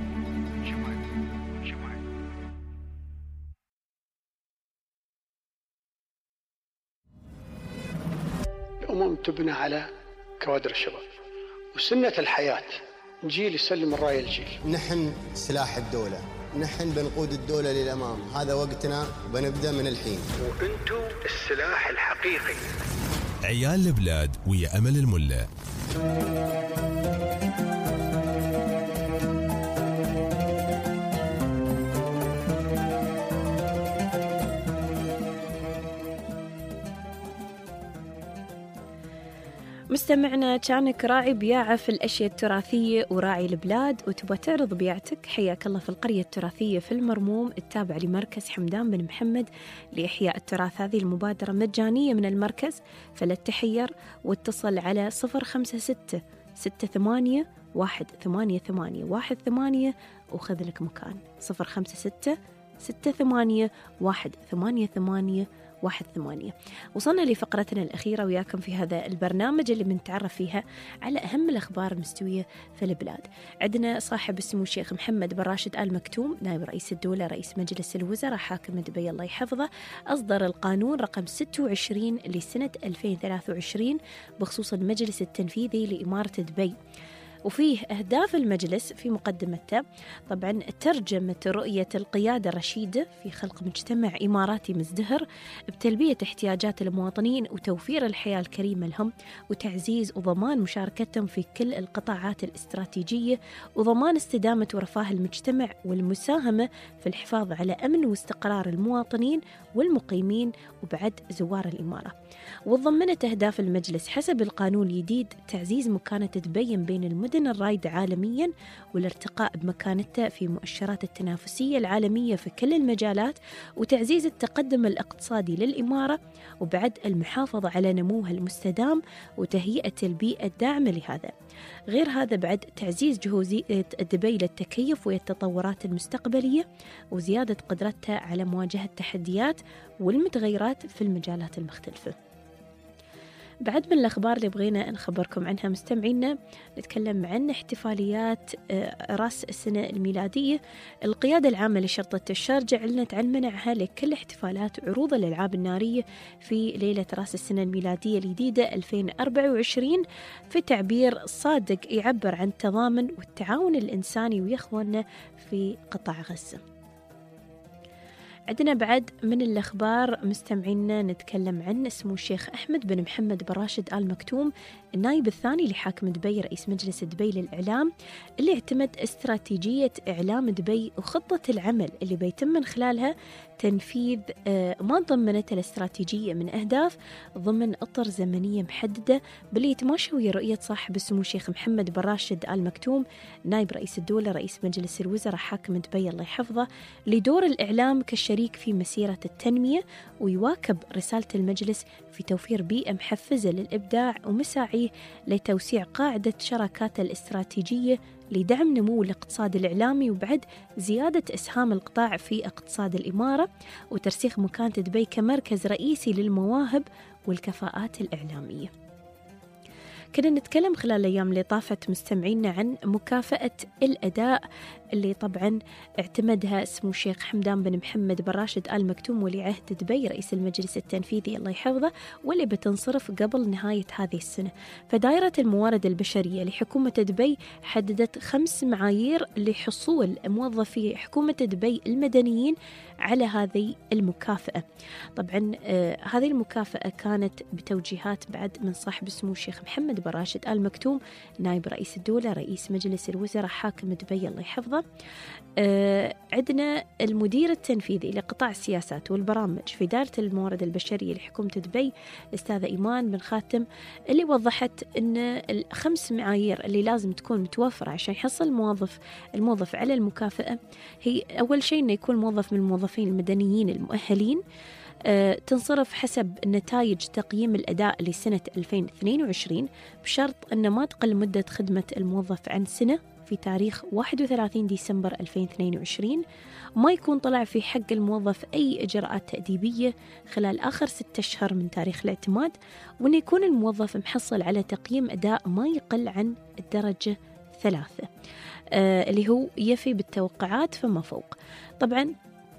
الأمم تبنى على كوادر الشباب، وسنة الحياة جيل يسلم الراية الجيل. نحن سلاح الدولة، نحن بنقود الدولة للأمام، هذا وقتنا وبنبدأ من الحين. وأنتم السلاح الحقيقي. عيال البلاد ويا أمل الملا. مستمعنا، كانك راعي بياعة في الأشياء التراثية وراعي البلاد وتبغى تعرض بيعتك، حياك الله في القرية التراثية في المرموم التابع لمركز حمدان بن محمد لإحياء التراث. هذه المبادرة مجانية من المركز، فلا تحير واتصل على صفر خمسة ستة ستة ثمانية واحد ثمانية ثمانية واحد ثمانية وخذ لك مكان. صفر خمسة ستة ستة ثمانية واحد ثمانية ثمانية واحد ثمانية. وصلنا لفقرتنا الأخيرة وياكم في هذا البرنامج اللي بنتعرف فيها على أهم الأخبار المستوية في البلاد. عندنا صاحب السمو الشيخ محمد بن راشد آل مكتوم نائب رئيس الدولة رئيس مجلس الوزراء حاكم دبي الله يحفظه أصدر القانون رقم ستة وعشرين لسنة ألفين وثلاثة وعشرين بخصوص المجلس التنفيذي لإمارة دبي، وفيه أهداف المجلس في مقدمته طبعا ترجمة رؤية القيادة الرشيدة في خلق مجتمع إماراتي مزدهر بتلبية احتياجات المواطنين وتوفير الحياة الكريمة لهم وتعزيز وضمان مشاركتهم في كل القطاعات الاستراتيجية وضمان استدامة ورفاه المجتمع والمساهمة في الحفاظ على أمن واستقرار المواطنين والمقيمين وبعد زوار الإمارة. وضمنت أهداف المجلس حسب القانون الجديد تعزيز مكانة دبي بين المدن الرائدة عالميا والارتقاء بمكانتها في مؤشرات التنافسية العالمية في كل المجالات وتعزيز التقدم الاقتصادي للإمارة وبعد المحافظة على نموها المستدام وتهيئة البيئة الداعمة لهذا. غير هذا بعد تعزيز جهوزية دبي للتكيف والتطورات المستقبلية وزيادة قدرتها على مواجهة التحديات والمتغيرات في المجالات المختلفة. بعد من الأخبار اللي بغينا نخبركم عنها مستمعينا نتكلم عن احتفاليات رأس السنة الميلادية. القيادة العامة لشرطة الشارجة أعلنت عن منعها لكل احتفالات عروض الألعاب النارية في ليلة رأس السنة الميلادية الجديدة ألفين وأربعة وعشرين في تعبير صادق يعبر عن التضامن والتعاون الإنساني ويخواننا في قطاع غزة. عندنا بعد من الأخبار مستمعينا نتكلم عن سمو الشيخ أحمد بن محمد بن راشد آل مكتوم النائب الثاني لحاكم دبي رئيس مجلس دبي للإعلام اللي اعتمد استراتيجية إعلام دبي وخطة العمل اللي بيتم من خلالها تنفيذ ما ضمنت الاستراتيجية من أهداف ضمن أطر زمنية محددة باللي يتماشى ويا رؤية صاحب السمو الشيخ محمد بن راشد آل مكتوم نائب رئيس الدولة رئيس مجلس الوزراء حاكم دبي الله يحفظه لدور الإعلام كشريك في مسيرة التنمية ويواكب رسالة المجلس في توفير بيئة محفزة للإبداع ومساعيه لتوسيع قاعدة شراكات الاستراتيجية لدعم نمو الاقتصاد الإعلامي وبعد زيادة إسهام القطاع في اقتصاد الإمارة وترسيخ مكانة دبي كمركز رئيسي للمواهب والكفاءات الإعلامية. كنا نتكلم خلال الأيام اللي طافت مستمعينا عن مكافأة الأداء اللي طبعا اعتمدها سمو الشيخ حمدان بن محمد بن راشد آل مكتوم ولي عهد دبي رئيس المجلس التنفيذي الله يحفظه واللي بتنصرف قبل نهاية هذه السنة. فدائرة الموارد البشرية لحكومة دبي حددت خمس معايير لحصول موظفي حكومة دبي المدنيين على هذه المكافأة. طبعا آه هذه المكافأة كانت بتوجيهات بعد من صاحب السمو الشيخ محمد بن راشد آل مكتوم نائب رئيس الدولة رئيس مجلس الوزراء حاكم دبي الله يحفظه. آه عندنا المدير التنفيذي لقطاع السياسات والبرامج في دائرة الموارد البشرية لحكومة دبي الأستاذة إيمان بن خاتم اللي وضحت أن الخمس معايير اللي لازم تكون متوفرة عشان يحصل الموظف الموظف على المكافأة هي أول شيء أنه يكون موظف من الموظفين المدنيين المؤهلين، أه تنصرف حسب نتائج تقييم الأداء لسنة ألفين واثنين وعشرين بشرط أن ما تقل مدة خدمة الموظف عن سنة في تاريخ واحد وثلاثين ديسمبر ألفين واثنين وعشرين، ما يكون طلع في حق الموظف أي إجراءات تأديبية خلال آخر ستة أشهر من تاريخ الاعتماد، وأن يكون الموظف محصل على تقييم أداء ما يقل عن الدرجة ثلاثة أه اللي هو يفي بالتوقعات فما فوق. طبعا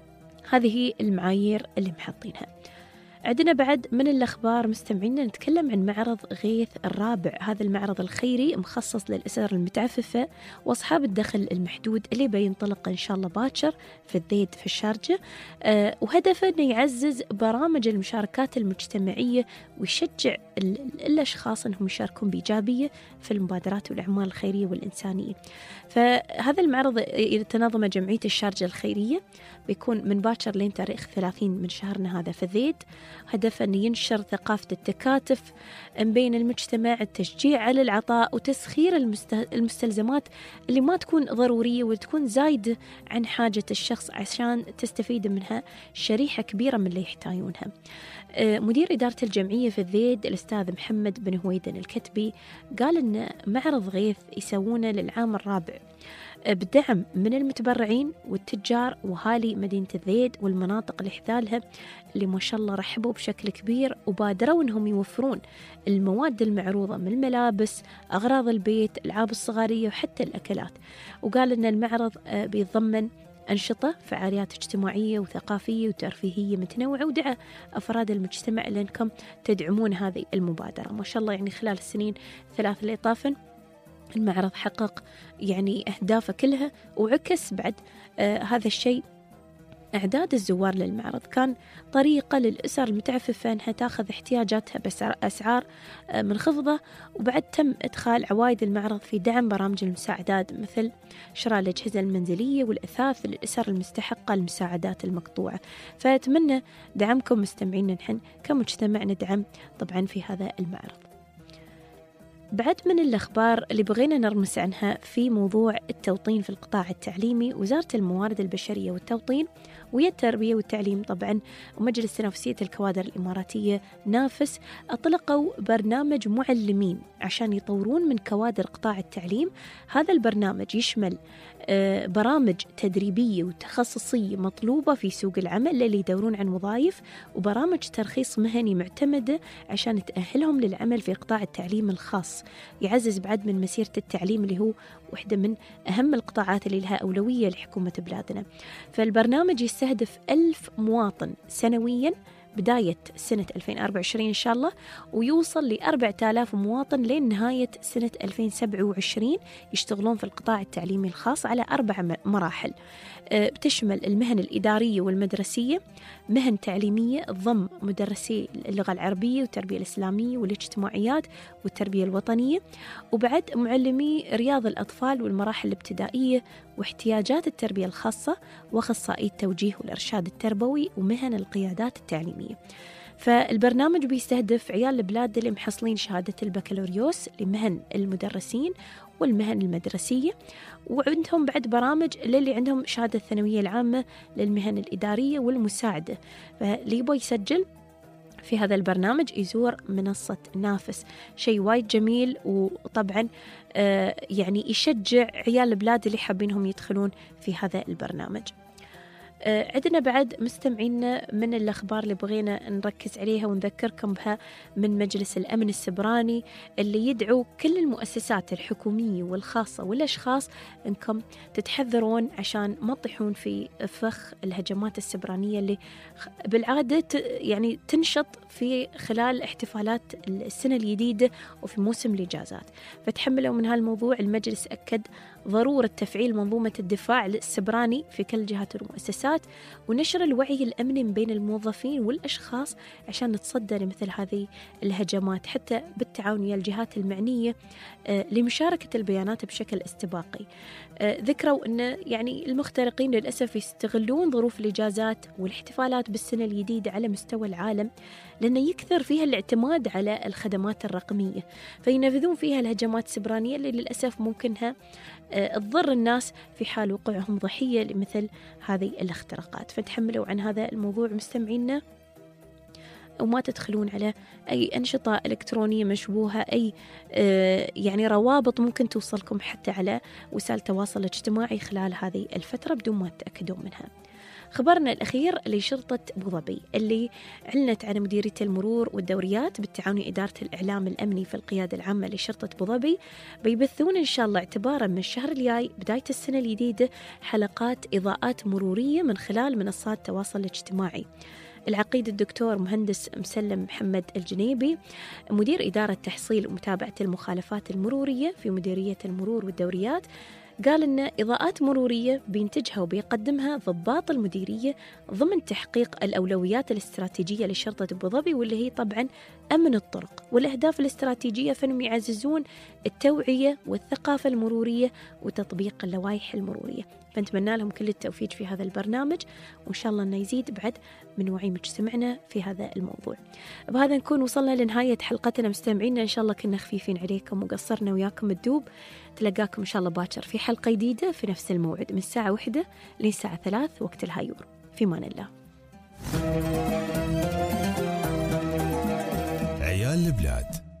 هذه المعايير اللي محطينها. عندنا بعد من الأخبار مستمعينا نتكلم عن معرض غيث الرابع. هذا المعرض الخيري مخصص للأسر المتعففة وأصحاب الدخل المحدود اللي بينطلق إن شاء الله باكر في الذيد في الشارجة، أه وهدفه أنه يعزز برامج المشاركات المجتمعية ويشجع الأشخاص أنهم يشاركون بإيجابية في المبادرات والأعمال الخيرية والإنسانية. فهذا المعرض يتنظم جمعية الشارجة الخيرية بيكون من باكر لين تاريخ ثلاثين من شهرنا هذا في الذيد. هدفه أن ينشر ثقافة التكاتف بين المجتمع، التشجيع على العطاء وتسخير المستلزمات اللي ما تكون ضرورية وتكون زايدة عن حاجة الشخص عشان تستفيد منها شريحة كبيرة من اللي يحتاجونها. مدير إدارة الجمعية في الذيد الأستاذ محمد بن هويدن الكتبي قال أن معرض غيث يسوونه للعام الرابع بدعم من المتبرعين والتجار وهالي مدينة الذيد والمناطق اللي حذالها، اللي ما شاء الله رحبوا بشكل كبير وبادروا أنهم يوفرون المواد المعروضة من الملابس، أغراض البيت، الألعاب الصغارية وحتى الأكلات. وقال أن المعرض بيتضمن أنشطة فعاليات اجتماعية وثقافية وترفيهية متنوعة، ودعا أفراد المجتمع لأنكم تدعمون هذه المبادرة. ما شاء الله يعني خلال السنين ثلاث اللي طافن المعرض حقق يعني أهدافه كلها، وعكس بعد آه هذا الشيء أعداد الزوار للمعرض كان طريقة للأسر المتعففة أنها تأخذ احتياجاتها بأسعار آه منخفضة. وبعد تم إدخال عوائد المعرض في دعم برامج المساعدات مثل شراء الأجهزة المنزلية والأثاث للأسر المستحقة المساعدات المقطوعة. فأتمنى دعمكم مستمعين نحن كمجتمع ندعم طبعا في هذا المعرض. بعد من الأخبار اللي بغينا نرمس عنها في موضوع التوطين في القطاع التعليمي، وزارة الموارد البشرية والتوطين ويا التربية والتعليم طبعا ومجلس تنافسية الكوادر الإماراتية نافس أطلقوا برنامج معلمين عشان يطورون من كوادر قطاع التعليم. هذا البرنامج يشمل برامج تدريبية وتخصصية مطلوبة في سوق العمل اللي يدورون عن وظائف، وبرامج ترخيص مهني معتمدة عشان تأهلهم للعمل في قطاع التعليم الخاص، يعزز بعد من مسيرة التعليم اللي هو واحدة من أهم القطاعات اللي لها أولوية لحكومة بلادنا. فالبرنامج يستهدف ألف مواطن سنوياً بداية سنة ألفين وأربعة وعشرين إن شاء الله، ويوصل لأربعة آلاف مواطن لين نهاية سنة ألفين وسبعة وعشرين يشتغلون في القطاع التعليمي الخاص على أربع مراحل بتشمل المهن الإدارية والمدرسية، مهن تعليمية تضم مدرسي اللغة العربية والتربية الإسلامية والاجتماعيات والتربية الوطنية، وبعد معلمي رياض الأطفال والمراحل الابتدائية واحتياجات التربية الخاصة، وأخصائي التوجيه والإرشاد التربوي ومهن القيادات التعليمية. فالبرنامج بيستهدف عيال البلاد اللي محصلين شهادة البكالوريوس لمهن المدرسين والمهن المدرسية، وعندهم بعد برامج للي عندهم شهادة الثانوية العامة للمهن الإدارية والمساعدة. فاللي يبغى يسجل في هذا البرنامج يزور منصة نافس، شيء وايد جميل، وطبعا آه يعني يشجع عيال البلاد اللي حابينهم يدخلون في هذا البرنامج. عندنا بعد مستمعينا من الأخبار اللي بغينا نركز عليها ونذكركم بها من مجلس الأمن السبراني اللي يدعو كل المؤسسات الحكومية والخاصة والأشخاص أنكم تتحذرون عشان ما تطيحون في فخ الهجمات السبرانية اللي بالعادة يعني تنشط في خلال احتفالات السنة الجديدة وفي موسم الإجازات. فتحملوا من هالموضوع. المجلس أكد ضرورة تفعيل منظومة الدفاع السبراني في كل جهات والمؤسسات ونشر الوعي الأمني بين الموظفين والأشخاص عشان نتصدى لمثل هذه الهجمات، حتى بالتعاون ويا الجهات المعنية لمشاركة البيانات بشكل استباقي. ذكروا أن يعني المخترقين للأسف يستغلون ظروف الإجازات والاحتفالات بالسنة الجديدة على مستوى العالم، لأنه يكثر فيها الاعتماد على الخدمات الرقمية، فينفذون فيها الهجمات السبرانية اللي للأسف ممكنها تضر الناس في حال وقوعهم ضحية لمثل هذه الاختراقات. فتحملوا عن هذا الموضوع مستمعينا، وما تدخلون على أي أنشطة إلكترونية مشبوهة، أي يعني روابط ممكن توصلكم حتى على وسائل التواصل الاجتماعي خلال هذه الفترة بدون ما تتأكدون منها. خبرنا الأخير لشرطة أبو ظبي اللي أعلنت عن مديرية المرور والدوريات بالتعاون إدارة الإعلام الأمني في القيادة العامة لشرطة أبو ظبي بيبثون إن شاء الله اعتبارا من الشهر الجاي بداية السنة الجديدة حلقات إضاءات مرورية من خلال منصات التواصل الاجتماعي. العقيد الدكتور مهندس مسلم محمد الجنيبي مدير إدارة تحصيل ومتابعة المخالفات المرورية في مديرية المرور والدوريات قال إن إضاءات مرورية بينتجها وبيقدمها ضباط المديرية ضمن تحقيق الأولويات الاستراتيجية لشرطة أبو ظبي، واللي هي طبعا أمن الطرق والأهداف الاستراتيجية، فإنهم يعززون التوعية والثقافة المرورية وتطبيق اللوائح المرورية. فنتمنى لهم كل التوفيق في هذا البرنامج، وإن شاء الله أنه يزيد بعد من وعي مجتمعنا في هذا الموضوع. بهذا نكون وصلنا لنهاية حلقتنا مستمعينا، إن شاء الله كنا خفيفين عليكم وقصرنا وياكم الدوب. تلقاكم إن شاء الله باكر في حلقة جديدة في نفس الموعد من الساعة واحدة للساعة ثلاث وقت الهايور. في مان الله. عيال البلاد.